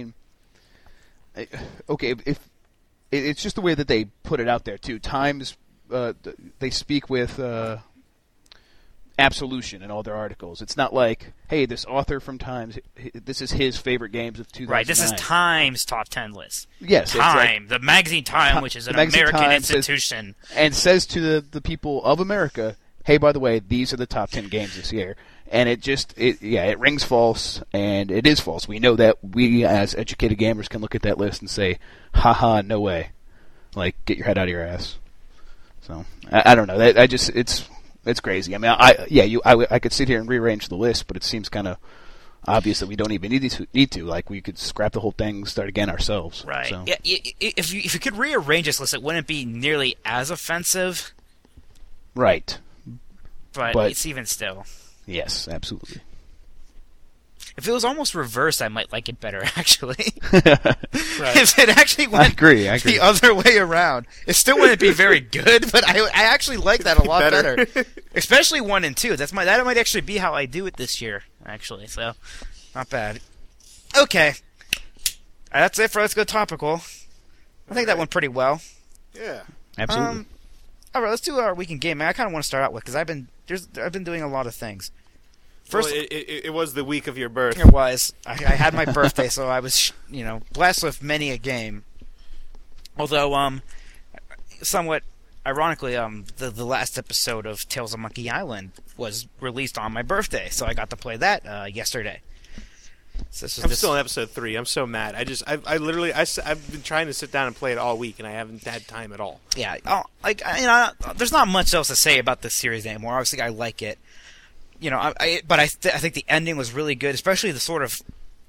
If it's just the way that they put it out there too. Times they speak with absolution in all their articles. It's not like, hey, this author from Times, this is his favorite games of 2009. Right, this is Times top 10 list. Yes, Time, the magazine Time, which is an American institution, and says to the people of America, hey, by the way, these are the top 10 games this year. And it rings false, and it is false. We know that. We, as educated gamers, can look at that list and say, haha, no way. Get your head out of your ass. So, I don't know. It's crazy. I could sit here and rearrange the list, but it seems kind of obvious that we don't even need to. We could scrap the whole thing, start again ourselves. Right. So. Yeah, if you could rearrange this list, it wouldn't be nearly as offensive. Right. But it's even still. Yes, absolutely. If it was almost reversed, I might like it better, actually. Right. If it actually went I agree. the other way around, it still wouldn't be very good, but I actually like that a lot better. Especially 1 and 2. That might actually be how I do it this year, actually. So, not bad. Okay. That's it for Let's Go Topical. I think that went pretty well. Yeah. Absolutely. All right, let's do our weekend game. I kind of want to start out with because I've been doing a lot of things. First, it was the week of your birth. It was. I had my birthday, so I was, blessed with many a game. Although, somewhat ironically, the last episode of Tales of Monkey Island was released on my birthday, so I got to play that yesterday. So I'm still on episode 3. I'm so mad. I've been trying to sit down and play it all week, and I haven't had time at all. Yeah. There's not much else to say about this series anymore. Obviously, I like it. But I think the ending was really good, especially the sort of,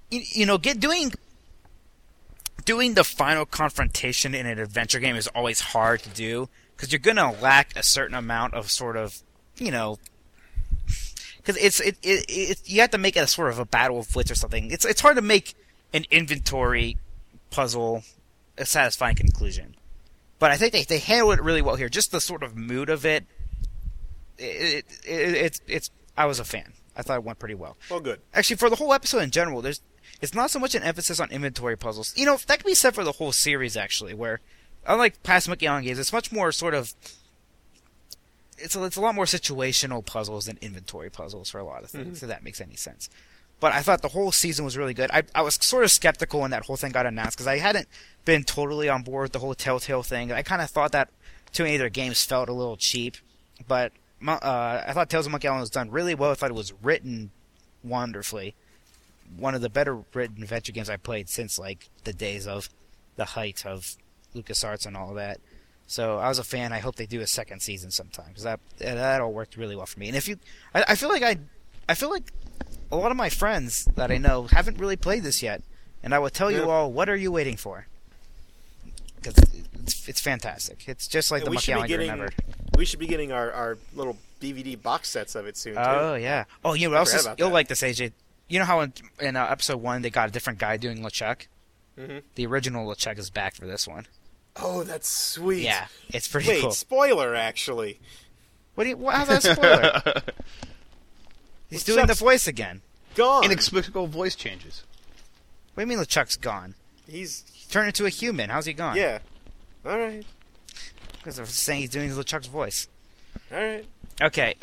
doing the final confrontation in an adventure game is always hard to do because you're gonna lack a certain amount of sort of, because you have to make it a sort of a battle of wits or something. It's hard to make an inventory puzzle a satisfying conclusion, but I think they handle it really well here. Just the sort of mood of it. It's I was a fan. I thought it went pretty well. Well, good. Actually, for the whole episode in general, it's not so much an emphasis on inventory puzzles. That could be said for the whole series, actually, where, unlike past Monkey Island games, it's much more sort of... It's a lot more situational puzzles than inventory puzzles for a lot of things, if that makes any sense. but I thought the whole season was really good. I was sort of skeptical when that whole thing got announced because I hadn't been totally on board with the whole Telltale thing. I kind of thought that too many of their games felt a little cheap, but I thought Tales of Monkey Island was done really well. I thought it was written wonderfully. One of the better written adventure games I played since like the days of the height of LucasArts and all of that. So I was a fan. I hope they do a second season sometime because that all worked really well for me. And if you, I feel like a lot of my friends that I know haven't really played this yet, and I will tell you all, what are you waiting for? Because it's fantastic. It's just like the Monkey Island you remembered. We should be getting our little DVD box sets of it soon, too. Oh, yeah. Oh, you know what else? You'll like this, AJ. You know how in episode 1 they got a different guy doing LeChuck? Mm-hmm. The original LeChuck is back for this one. Oh, that's sweet. Yeah, it's pretty cool. Wait, spoiler, actually. How's that a spoiler? He's doing the voice again. Gone. Inexplicable voice changes. What do you mean LeChuck's gone? He's turned into a human. How's he gone? Yeah. All right. Because I was saying he's doing LeChuck's voice. All right. Okay.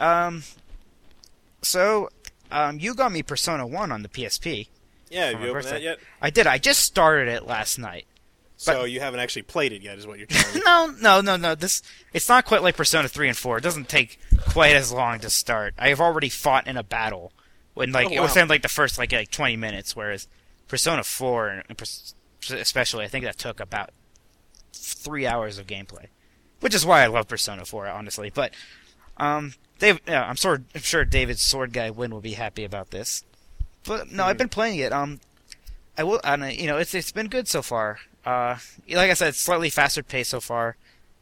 So, you got me Persona 1 on the PSP. Yeah, have you opened that yet? I did. I just started it last night. So you haven't actually played it yet, is what you're telling me? No. It's not quite like Persona 3 and 4. It doesn't take quite as long to start. I have already fought in a battle within like the first like 20 minutes, whereas Persona 4, especially, I think that took about 3 hours of gameplay, which is why I love Persona 4, honestly. But I'm sure David's sword guy Win will be happy about this. But no, I've been playing it. It's been good so far. Like I said, it's slightly faster paced so far,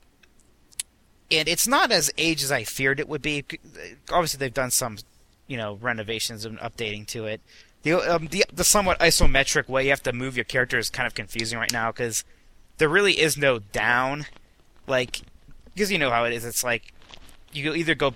and it's not as aged as I feared it would be. Obviously, they've done some, renovations and updating to it. The somewhat isometric way you have to move your character is kind of confusing right now because there really is no down, because you know how it is. It's like you either go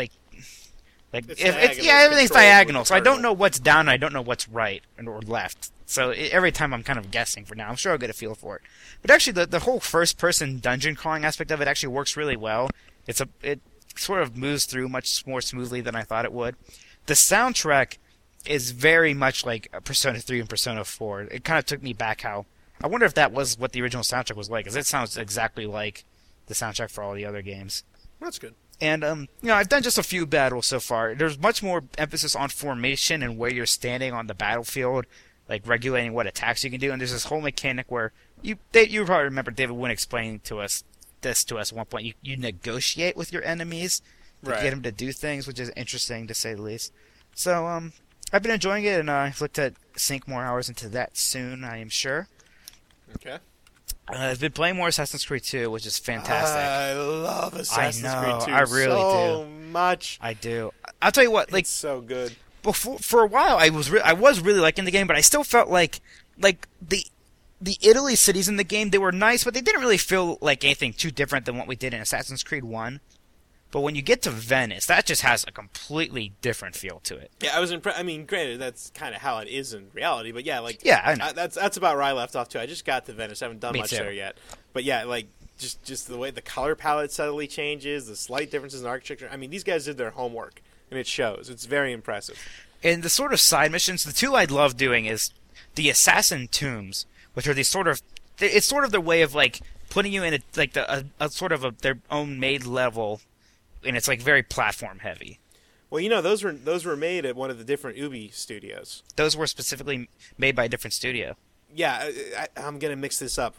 everything's diagonal. So I don't know what's down, and I don't know what's right or left. So every time I'm kind of guessing for now. I'm sure I'll get a feel for it. But actually, the whole first-person dungeon crawling aspect of it actually works really well. It sort of moves through much more smoothly than I thought it would. The soundtrack is very much like Persona 3 and Persona 4. It kind of took me back I wonder if that was what the original soundtrack was like, because it sounds exactly like the soundtrack for all the other games. That's good. And, I've done just a few battles so far. There's much more emphasis on formation and where you're standing on the battlefield, like regulating what attacks you can do. And there's this whole mechanic where you probably remember David Wynn explaining this to us at one point. You negotiate with your enemies to get them to do things, which is interesting to say the least. So, I've been enjoying it, and I've looked to sink more hours into that soon, I am sure. Okay. I've been playing more Assassin's Creed 2, which is fantastic. I love Assassin's Creed 2 I really so much. I do. I'll tell you what, it's so good. For a while, I was really liking the game, but I still felt like the Italy cities in the game, they were nice, but they didn't really feel like anything too different than what we did in Assassin's Creed 1. But when you get to Venice, that just has a completely different feel to it. Yeah, I was impressed. I mean, granted, that's kind of how it is in reality, but yeah, I know. That's about where I left off too. I just got to Venice. I haven't done much there yet. But yeah, just the way the color palette subtly changes, the slight differences in architecture. I mean, these guys did their homework, and it shows. It's very impressive. And the sort of side missions, the two I'd love doing is the Assassin Tombs, which are these sort of, it's sort of their way of putting you in a sort of their own made level, and it's very platform heavy. Well, those were made at one of the different Ubi studios. Those were specifically made by a different studio. Yeah, I'm gonna mix this up.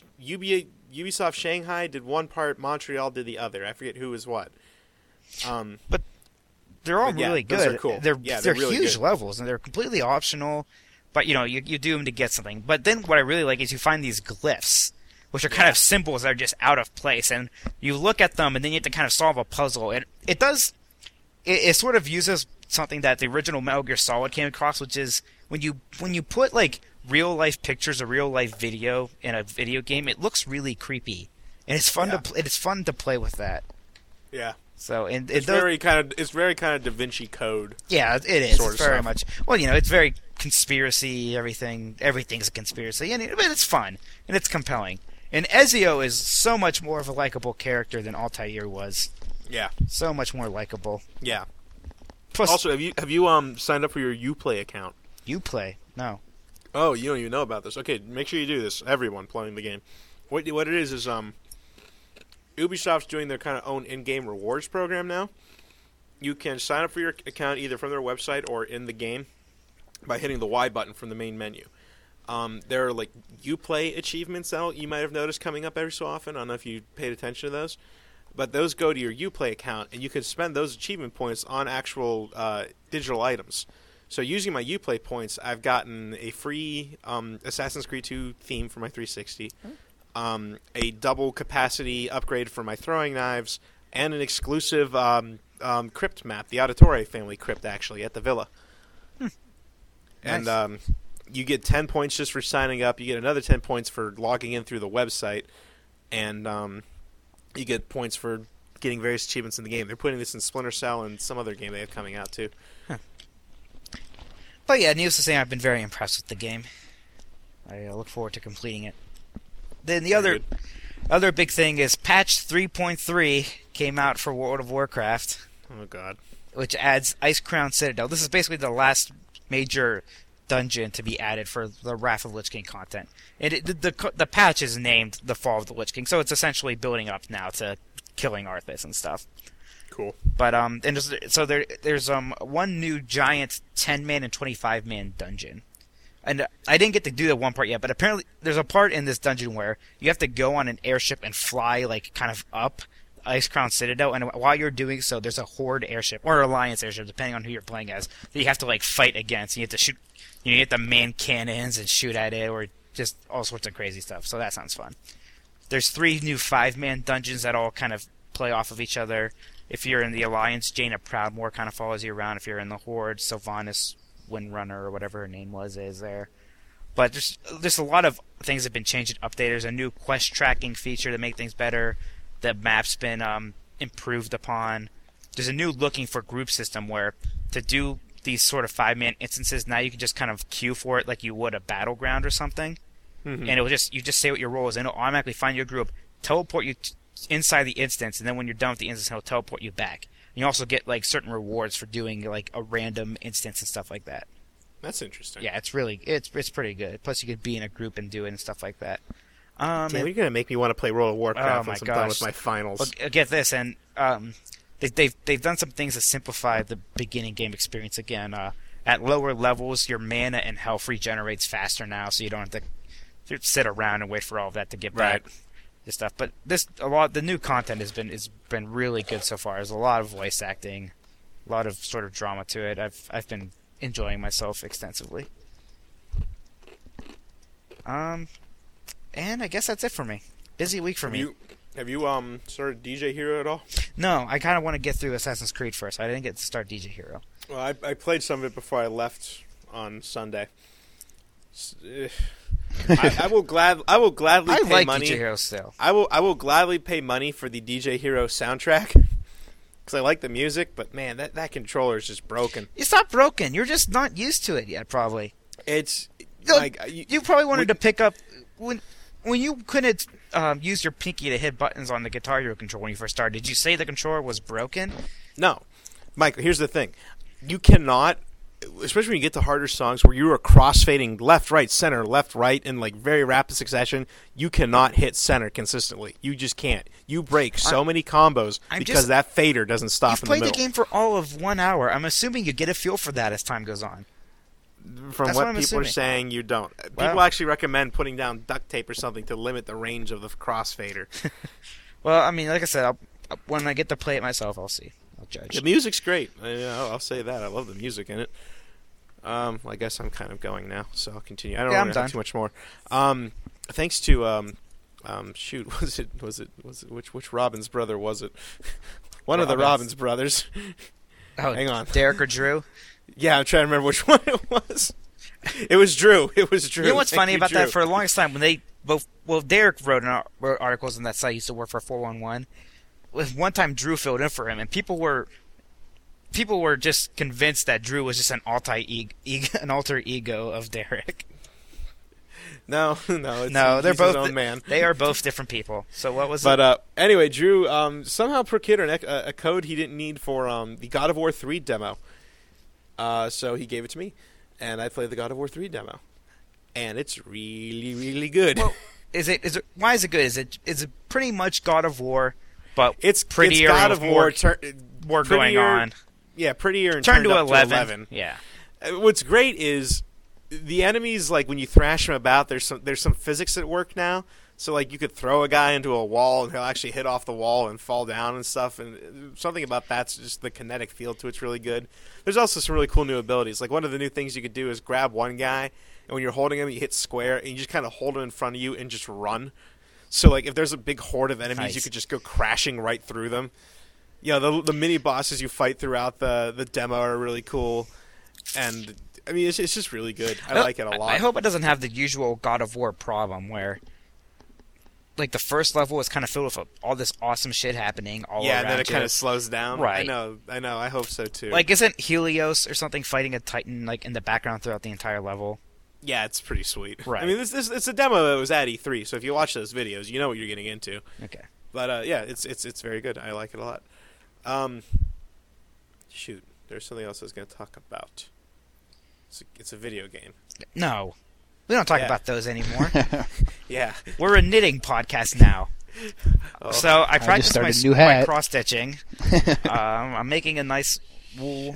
Ubisoft Shanghai did one part, Montreal did the other. I forget who was what. But they're all really good. Those are cool. They're really huge good. levels, and they're completely optional. But you do them to get something. But then what I really like is you find these glyphs, which are kind of symbols that are just out of place, and you look at them, and then you have to kind of solve a puzzle. And it sort of uses something that the original Metal Gear Solid came across, which is when you put real life pictures or real life video in a video game, it looks really creepy, and it's fun to play with that. Yeah. So it's very kind of Da Vinci Code. Yeah, it is very much. Well, it's very conspiracy. Everything's a conspiracy, but it's fun and it's compelling. And Ezio is so much more of a likable character than Altair was. Yeah. So much more likable. Yeah. Plus, also, have you signed up for your Uplay account? Uplay. No. Oh, you don't even know about this. Okay, make sure you do this. Everyone playing the game. What it is Ubisoft's doing their kind of own in-game rewards program now. You can sign up for your account either from their website or in the game by hitting the Y button from the main menu. There are like Uplay achievements that you might have noticed coming up every so often. I don't know if you paid attention to those. But those go to your Uplay account, and you can spend those achievement points on actual digital items. So using my Uplay points, I've gotten a free Assassin's Creed 2 theme for my 360, a double capacity upgrade for my throwing knives, and an exclusive crypt map, the Auditore family crypt, actually, at the villa. Nice. And you get 10 points just for signing up. You get another 10 points for logging in through the website, and you get points for getting various achievements in the game. They're putting this in Splinter Cell and some other game they have coming out, too. But yeah, needless to say, I've been very impressed with the game. I look forward to completing it. Then the other big thing is patch 3.3 came out for World of Warcraft. Oh, God. Which adds Icecrown Citadel. This is basically the last major dungeon to be added for the Wrath of the Lich King content. The patch is named the Fall of the Lich King, so it's essentially building up now to killing Arthas and stuff. Cool. But there's one new giant 10-man and 25-man dungeon. And I didn't get to do the one part yet, but apparently there's a part in this dungeon where you have to go on an airship and fly like kind of up Icecrown Citadel, and while you're doing so, there's a Horde airship or Alliance airship, depending on who you're playing as, that you have to like fight against. You have to shoot, you have to man cannons and shoot at it, or just all sorts of crazy stuff. So that sounds fun. There's 3 new 5-man dungeons that all kind of play off of each other. If you're in the Alliance, Jaina Proudmoore kind of follows you around. If you're in the Horde, Sylvanas Windrunner or whatever her name is there. But there's a lot of things that have been changed and updated. There's a new quest tracking feature to make things better. The map's been improved upon. There's a new looking for group system where to do these sort of 5-man instances, now you can just kind of queue for it like you would a battleground or something. Mm-hmm. And you just say what your role is, and it'll automatically find your group, teleport you inside the instance, and then when you're done with the instance, it'll teleport you back. And you also get like certain rewards for doing like a random instance and stuff like that. That's interesting. Yeah, it's pretty good. Plus, you could be in a group and do it and stuff like that. Damn, you're gonna make me want to play World of Warcraft once I'm done with my finals. Well, get this, and they've done some things to simplify the beginning game experience again. At lower levels, your mana and health regenerates faster now, so you don't have to sit around and wait for all of that to get back. Right. This stuff, but the new content has been really good so far. There's a lot of voice acting, a lot of sort of drama to it. I've been enjoying myself extensively. And I guess that's it for me. Busy week for me. Have you started DJ Hero at all? No, I kind of want to get through Assassin's Creed first. I didn't get to start DJ Hero. Well, I played some of it before I left on Sunday. I will gladly pay money. DJ Hero still. I will gladly pay money for the DJ Hero soundtrack because I like the music. But man, that controller is just broken. It's not broken. You're just not used to it yet, probably. It's like you probably wanted to pick up when you couldn't use your pinky to hit buttons on the Guitar Hero controller when you first started. Did you say the controller was broken? No, Michael. Here's the thing: you cannot, especially when you get to harder songs where you are crossfading left, right, center, left, right in like very rapid succession. You cannot hit center consistently. You just can't. You break so many combos because that fader doesn't stop in the middle. You've played the game for all of 1 hour. I'm assuming you get a feel for that as time goes on. From what people are saying, you don't. People actually recommend putting down duct tape or something to limit the range of the crossfader. Well, I mean, like I said, when I get to play it myself, I'll see. I'll judge. The music's great. I'll say that. I love the music in it. Well, I guess I'm kind of going now, so I'll continue. I don't want to have too much more. Thanks to which Robbins brother was it? One of the Robbins brothers. Oh, hang on, Derek or Drew? Yeah, I'm trying to remember which one it was. It was Drew. You know what's funny about that? For the longest time, when they Derek wrote articles on that site. He used to work for 411. One time, Drew filled in for him, and people were just convinced that Drew was just an alter ego of Derek. No, they're both his own man. They are both different people. So what was it? But anyway, Drew somehow procured a code he didn't need for the God of War 3 demo. So he gave it to me, and I played the God of War 3 demo, and it's really, really good. Well, is it? Why is it good? Is it pretty much God of War, but it's prettier? It's God of War, more going on. Yeah, prettier and turned to up 11. Yeah. What's great is the enemies. Like when you thrash them about, there's some physics at work now. So like you could throw a guy into a wall and he'll actually hit off the wall and fall down and stuff. And something about that's just the kinetic feel to it's really good. There's also some really cool new abilities. Like one of the new things you could do is grab one guy, and when you're holding him, you hit square and you just kind of hold him in front of you and just run. So like if there's a big horde of enemies, you could just go crashing right through them. You know, the mini bosses you fight throughout the demo are really cool, and I mean it's just really good. I like it a lot. I hope it doesn't have the usual God of War problem where, like, the first level is kind of filled with all this awesome shit happening all around. And then it kind of slows down. Right. I know. I hope so too. Like, isn't Helios or something fighting a Titan like in the background throughout the entire level? Yeah, it's pretty sweet. Right. I mean, it's a demo that was at E3, so if you watch those videos, you know what you're getting into. Okay. But yeah, it's very good. I like it a lot. Shoot, there's something else I was going to talk about. It's a video game. No. We don't talk about those anymore. Yeah. We're a knitting podcast now. Oh. So I practiced my cross-stitching. I'm making a nice wool...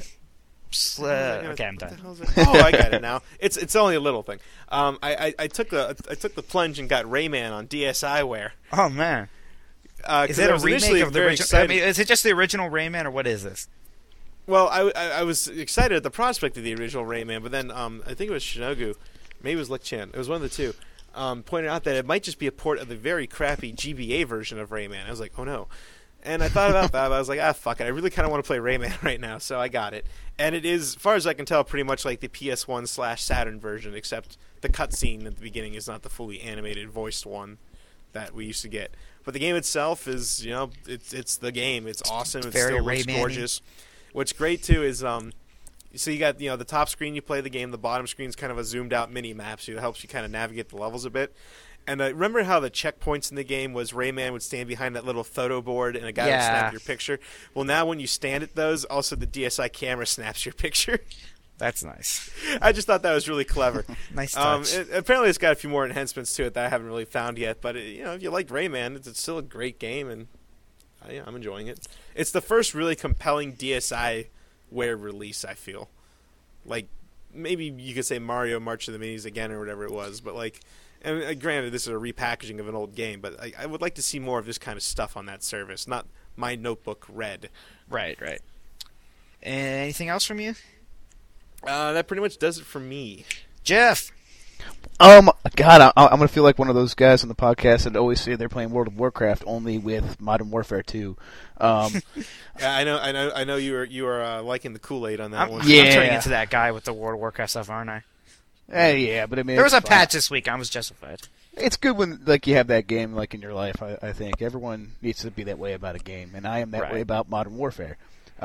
okay, I'm done. Oh, I got it now. It's only a little thing. I took the plunge and got Rayman on DSiWare. Oh, man. Is it a remake of the original? I mean, is it just the original Rayman, or what is this? Well, I was excited at the prospect of the original Rayman, but then I think it was Shinogu, maybe it was Lick-chan, it was one of the two, pointed out that it might just be a port of the very crappy GBA version of Rayman. I was like, oh no. And I thought about that, but I was like, fuck it, I really kind of want to play Rayman right now, so I got it. And it is, as far as I can tell, pretty much like the PS1/Saturn version, except the cutscene at the beginning is not the fully animated voiced one that we used to get. But the game itself is, it's the game. It's awesome. It still looks gorgeous. What's great too is, so you got the top screen you play the game. The bottom screen's kind of a zoomed out mini map, so it helps you kind of navigate the levels a bit. And remember how the checkpoints in the game was Rayman would stand behind that little photo board and a guy would snap your picture? Well, now when you stand at those, also the DSi camera snaps your picture. That's nice. I just thought that was really clever. Nice touch. Apparently it's got a few more enhancements to it that I haven't really found yet, but if you like Rayman, it's still a great game, and I'm enjoying it. It's the first really compelling DSiWare release, I feel. Like, maybe you could say Mario March of the Minis again or whatever it was, but like... And granted, this is a repackaging of an old game, but I would like to see more of this kind of stuff on that service, not My Notebook Red. Right. Anything else from you? That pretty much does it for me. Jeff! God, I'm going to feel like one of those guys on the podcast that always say they're playing World of Warcraft only with Modern Warfare 2. Yeah, I know you are liking the Kool-Aid on that one. Yeah. I'm turning into that guy with the World of Warcraft stuff, aren't I? Yeah, but I mean, there was a patch this week. I was justified. It's good when you have that game in your life. I think everyone needs to be that way about a game, and I am that way about Modern Warfare.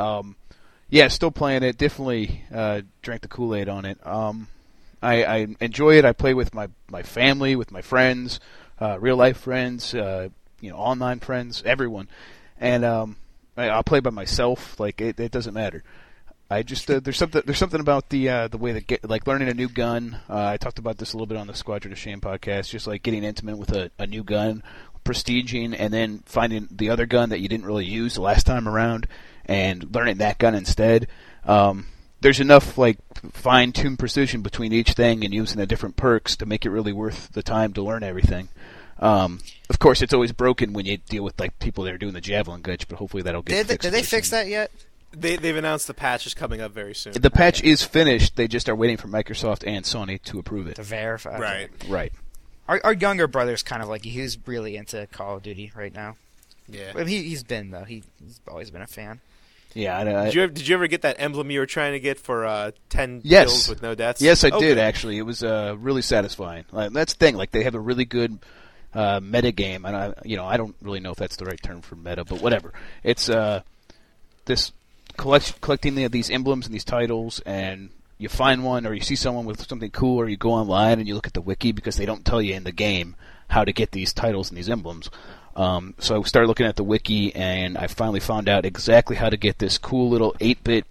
Still playing it. Definitely drank the Kool-Aid on it. I enjoy it. I play with my family, with my friends, real life friends, online friends, everyone, and I'll play by myself. Like it doesn't matter. I just there's something about the way that learning a new gun. I talked about this a little bit on the Squadron of Shame podcast. Just like getting intimate with a new gun, prestiging, and then finding the other gun that you didn't really use the last time around, and learning that gun instead. There's enough fine-tuned precision between each thing and using the different perks to make it really worth the time to learn everything. Of course, it's always broken when you deal with people that are doing the javelin glitch, but hopefully that'll get fixed. Did they fix that yet? They've announced the patch is coming up very soon. The patch is finished. They just are waiting for Microsoft and Sony to approve it. To verify. Right. Our younger brother's kind of he's really into Call of Duty right now. Yeah. I mean, he's been, though. He's always been a fan. Yeah. Did you ever get that emblem you were trying to get for 10 kills with no deaths? Yes, I did, actually. It was really satisfying. That's the thing. They have a really good meta game. And I don't really know if that's the right term for meta, but whatever. It's this collecting these emblems and these titles, and you find one or you see someone with something cool, or you go online and you look at the wiki because they don't tell you in the game how to get these titles and these emblems. So I started looking at the wiki, and I finally found out exactly how to get this cool little 8-bit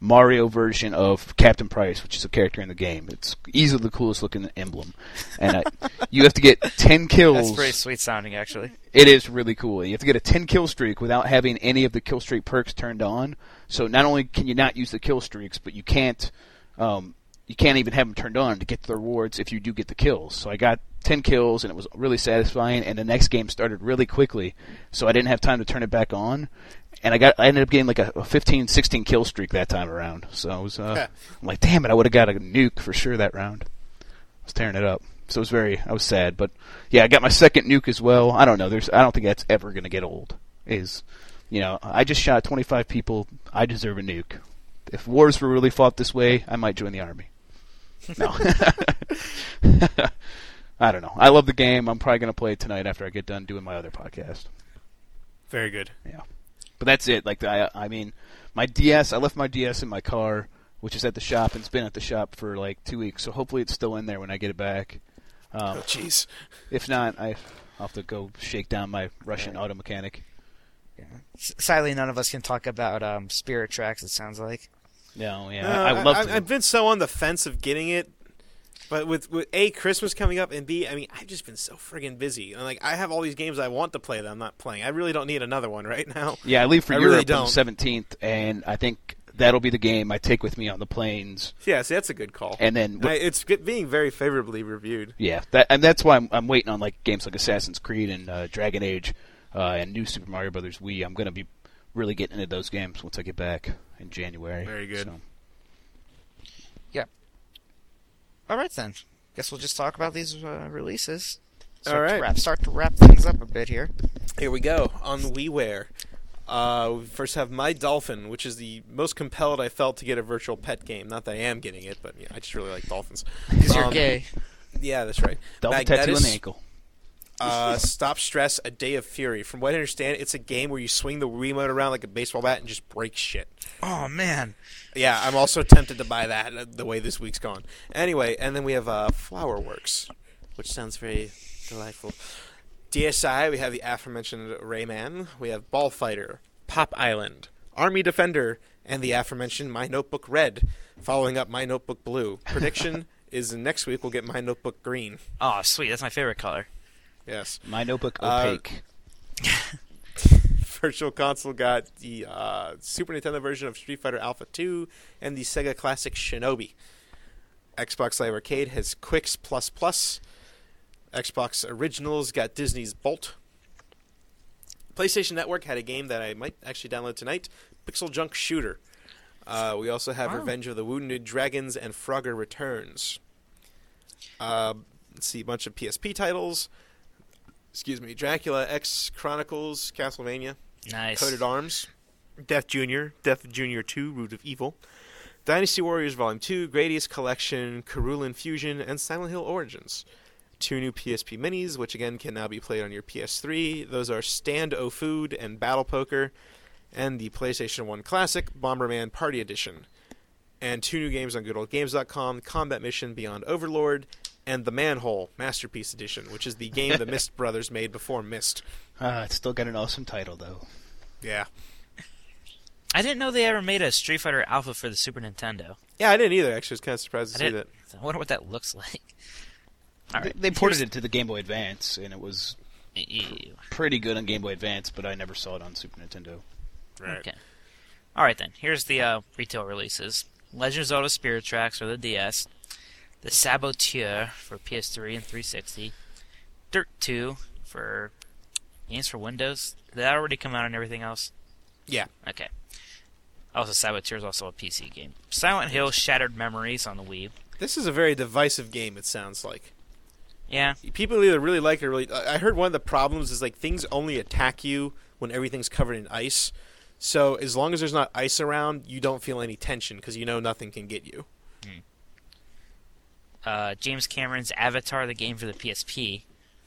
Mario version of Captain Price, which is a character in the game. It's easily the coolest looking emblem. And you have to get 10 kills. That's pretty sweet sounding, actually. It is really cool. You have to get a 10 kill streak without having any of the kill streak perks turned on. So not only can you not use the kill streaks, but you can't even have them turned on to get the rewards if you do get the kills. So I got 10 kills, and it was really satisfying, and the next game started really quickly, so I didn't have time to turn it back on. And I ended up getting like a 15, 16 kill streak that time around. So I was I'm like, damn it, I would have got a nuke for sure that round. I was tearing it up. So I was sad. But yeah, I got my second nuke as well. I don't know. I don't think that's ever going to get old. I just shot 25 people. I deserve a nuke. If wars were really fought this way, I might join the army. No. I don't know. I love the game. I'm probably going to play it tonight after I get done doing my other podcast. Very good. Yeah. But that's it. Like I mean, my DS, I left my DS in my car, which is at the shop, and it's been at the shop for like 2 weeks. So hopefully it's still in there when I get it back. Oh, jeez. If not, I'll have to go shake down my Russian auto mechanic. Yeah. Sadly, none of us can talk about Spirit Tracks, it sounds like. No, yeah. I would love to. I've been so on the fence of getting it. But with A, Christmas coming up, and B, I mean, I've just been so friggin' busy. And I have all these games I want to play that I'm not playing. I really don't need another one right now. Yeah, I leave for Europe on the 17th, and I think that'll be the game I take with me on the planes. Yeah, see, that's a good call. And then it's being very favorably reviewed. Yeah, and that's why I'm waiting on like games like Assassin's Creed and Dragon Age and New Super Mario Brothers Wii. I'm going to be really getting into those games once I get back in January. Very good. So. All right, then. Guess we'll just talk about these releases. All right. Start to wrap things up a bit here. Here we go. On WiiWare, we first have My Dolphin, which is the most compelled I felt to get a virtual pet game. Not that I am getting it, but I just really like dolphins. Because you're gay. Yeah, that's right. Dolphin tattoo on the ankle. Stop Stress, A Day of Fury. From what I understand, it's a game where you swing the Wiimote around like a baseball bat and just break shit. Oh, man. Yeah, I'm also tempted to buy that the way this week's gone. Anyway, and then we have Flowerworks, which sounds very delightful. DSi, we have the aforementioned Rayman. We have Ball Fighter, Pop Island, Army Defender, and the aforementioned My Notebook Red, following up My Notebook Blue. Prediction is next week we'll get My Notebook Green. Oh, sweet. That's my favorite color. Yes. My Notebook Opaque. Virtual Console got the Super Nintendo version of Street Fighter Alpha 2 and the Sega Classic Shinobi. Xbox Live Arcade has Quicks Plus Plus. Xbox Originals got Disney's Bolt. PlayStation Network had a game that I might actually download tonight, Pixel Junk Shooter. We also have Revenge of the Wounded Dragons and Frogger Returns. Let's see, a bunch of PSP titles. Dracula X Chronicles, Castlevania. Nice. Coded Arms, Death Jr., Death Jr. 2, Root of Evil, Dynasty Warriors Volume 2, Gradius Collection, Cerulean Fusion, and Silent Hill Origins. 2 new PSP Minis, which again can now be played on your PS3. Those are Stand O Food and Battle Poker, and the PlayStation 1 Classic, Bomberman Party Edition. And 2 new games on goodoldgames.com, Combat Mission Beyond Overlord, and The Manhole Masterpiece Edition, which is the game the Myst brothers made before Myst. It's still got an awesome title, though. Yeah. I didn't know they ever made a Street Fighter Alpha for the Super Nintendo. Yeah, I didn't either. Actually, I was kind of surprised to see that. I wonder what that looks like. All right. They ported it to the Game Boy Advance, and it was pretty good on Game Boy Advance, but I never saw it on Super Nintendo. Right. Okay. All right, then. Here's the retail releases. Legend of Zelda Spirit Tracks for the DS. The Saboteur for PS3 and 360. Dirt 2 for games for Windows. Did that already come out and everything else? Yeah. Okay. Also, Saboteur is also a PC game. Silent Hill Shattered Memories on the Wii. This is a very divisive game, it sounds like. Yeah. People either really like it or really... I heard one of the problems is like things only attack you when everything's covered in ice. So as long as there's not ice around, you don't feel any tension because you know nothing can get you. James Cameron's Avatar, the game for the PSP.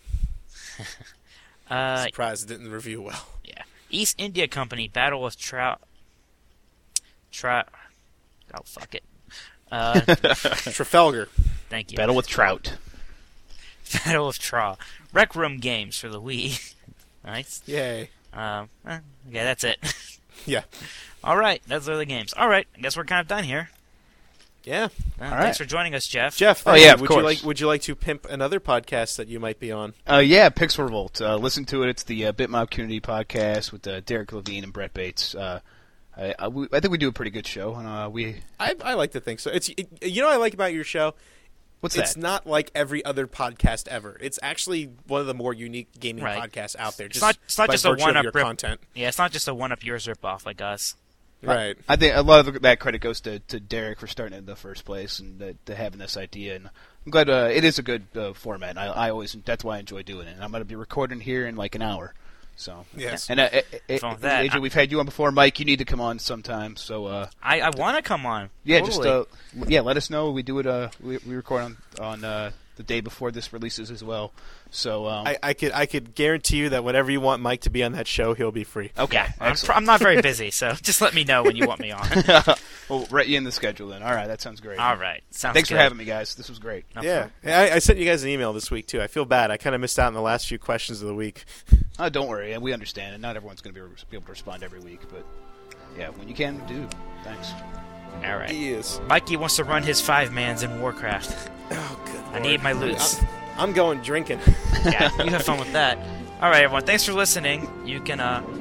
Surprised it didn't review well. Yeah. East India Company, Battle of Trout. Oh, fuck it. Trafalgar. Thank you. Battle with Trout. Battle of Tra. Rec Room Games for the Wii. Nice. Yay. Yeah, that's it. Yeah. All right, those are the games. All right, I guess we're kind of done here. Yeah. Thanks right. for joining us, Jeff. Jeff, Oh, yeah, of would course. would you like to pimp another podcast that you might be on? Yeah, Pixel Revolt. Listen to it. It's the Bitmob Community Podcast with Derek Levine and Brett Bates. I think we do a pretty good show. And I like to think so. You know what I like about your show? What's It's that? not like every other podcast ever. It's actually one of the more unique gaming Right. podcasts out there. It's not by just a virtue of one-up your rip. content. Yeah, it's not just a one-up yours rip-off like us. Right. I think a lot of that credit goes to Derek for starting it in the first place and to having this idea. And I'm glad it is a good format. I always that's why I enjoy doing it. And I'm going to be recording here in like an hour. So Yes. And Fun with that. AJ, we've had you on before. Mike, you need to come on sometime. So I want to come on. yeah, Totally. just let us know. We do it. We record on the day before this releases as well. So I could guarantee you that whenever you want Mike to be on that show, he'll be free. okay, Yeah, excellent. I'm not very busy, so just let me know when you want me on. We'll write you in the schedule then. All right, that sounds great. All right, sounds Thanks good. for having me, guys. This was great. No Yeah. problem. I sent you guys an email this week, too. I feel bad. I kind of missed out on the last few questions of the week. Don't worry, we understand. And not everyone's going to be able to respond every week, but yeah, when you can, do. Thanks. All right. He is. Mikey wants to run his 5-mans in Warcraft. Oh, good I need my loots. I'm going drinking. Yeah, you have fun with that. All right, everyone. Thanks for listening. You can.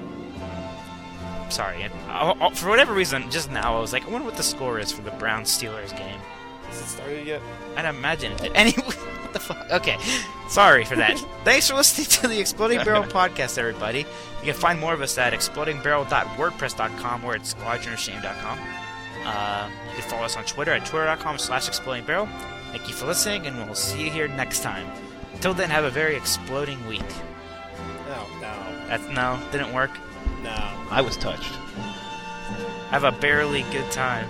Sorry, for whatever reason, just now I was like, I wonder what the score is for the Browns Steelers game. Has it started yet? I'd imagine it did. Anyway, what the fuck? Okay, sorry for that. Thanks for listening to the Exploding Barrel podcast, everybody. You can find more of us at explodingbarrel.wordpress.com or at squadronofshame.com. You can follow us on Twitter at twitter.com/explodingbarrel. Thank you for listening, and we'll see you here next time. Until then, have a very exploding week. No, Didn't work. no. I was touched. Have a barely good time.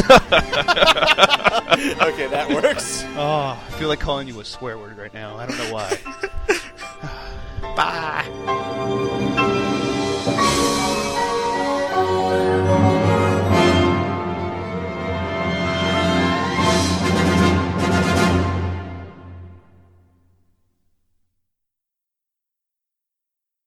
Okay, that works. Oh, I feel like calling you a swear word right now. I don't know why. Bye.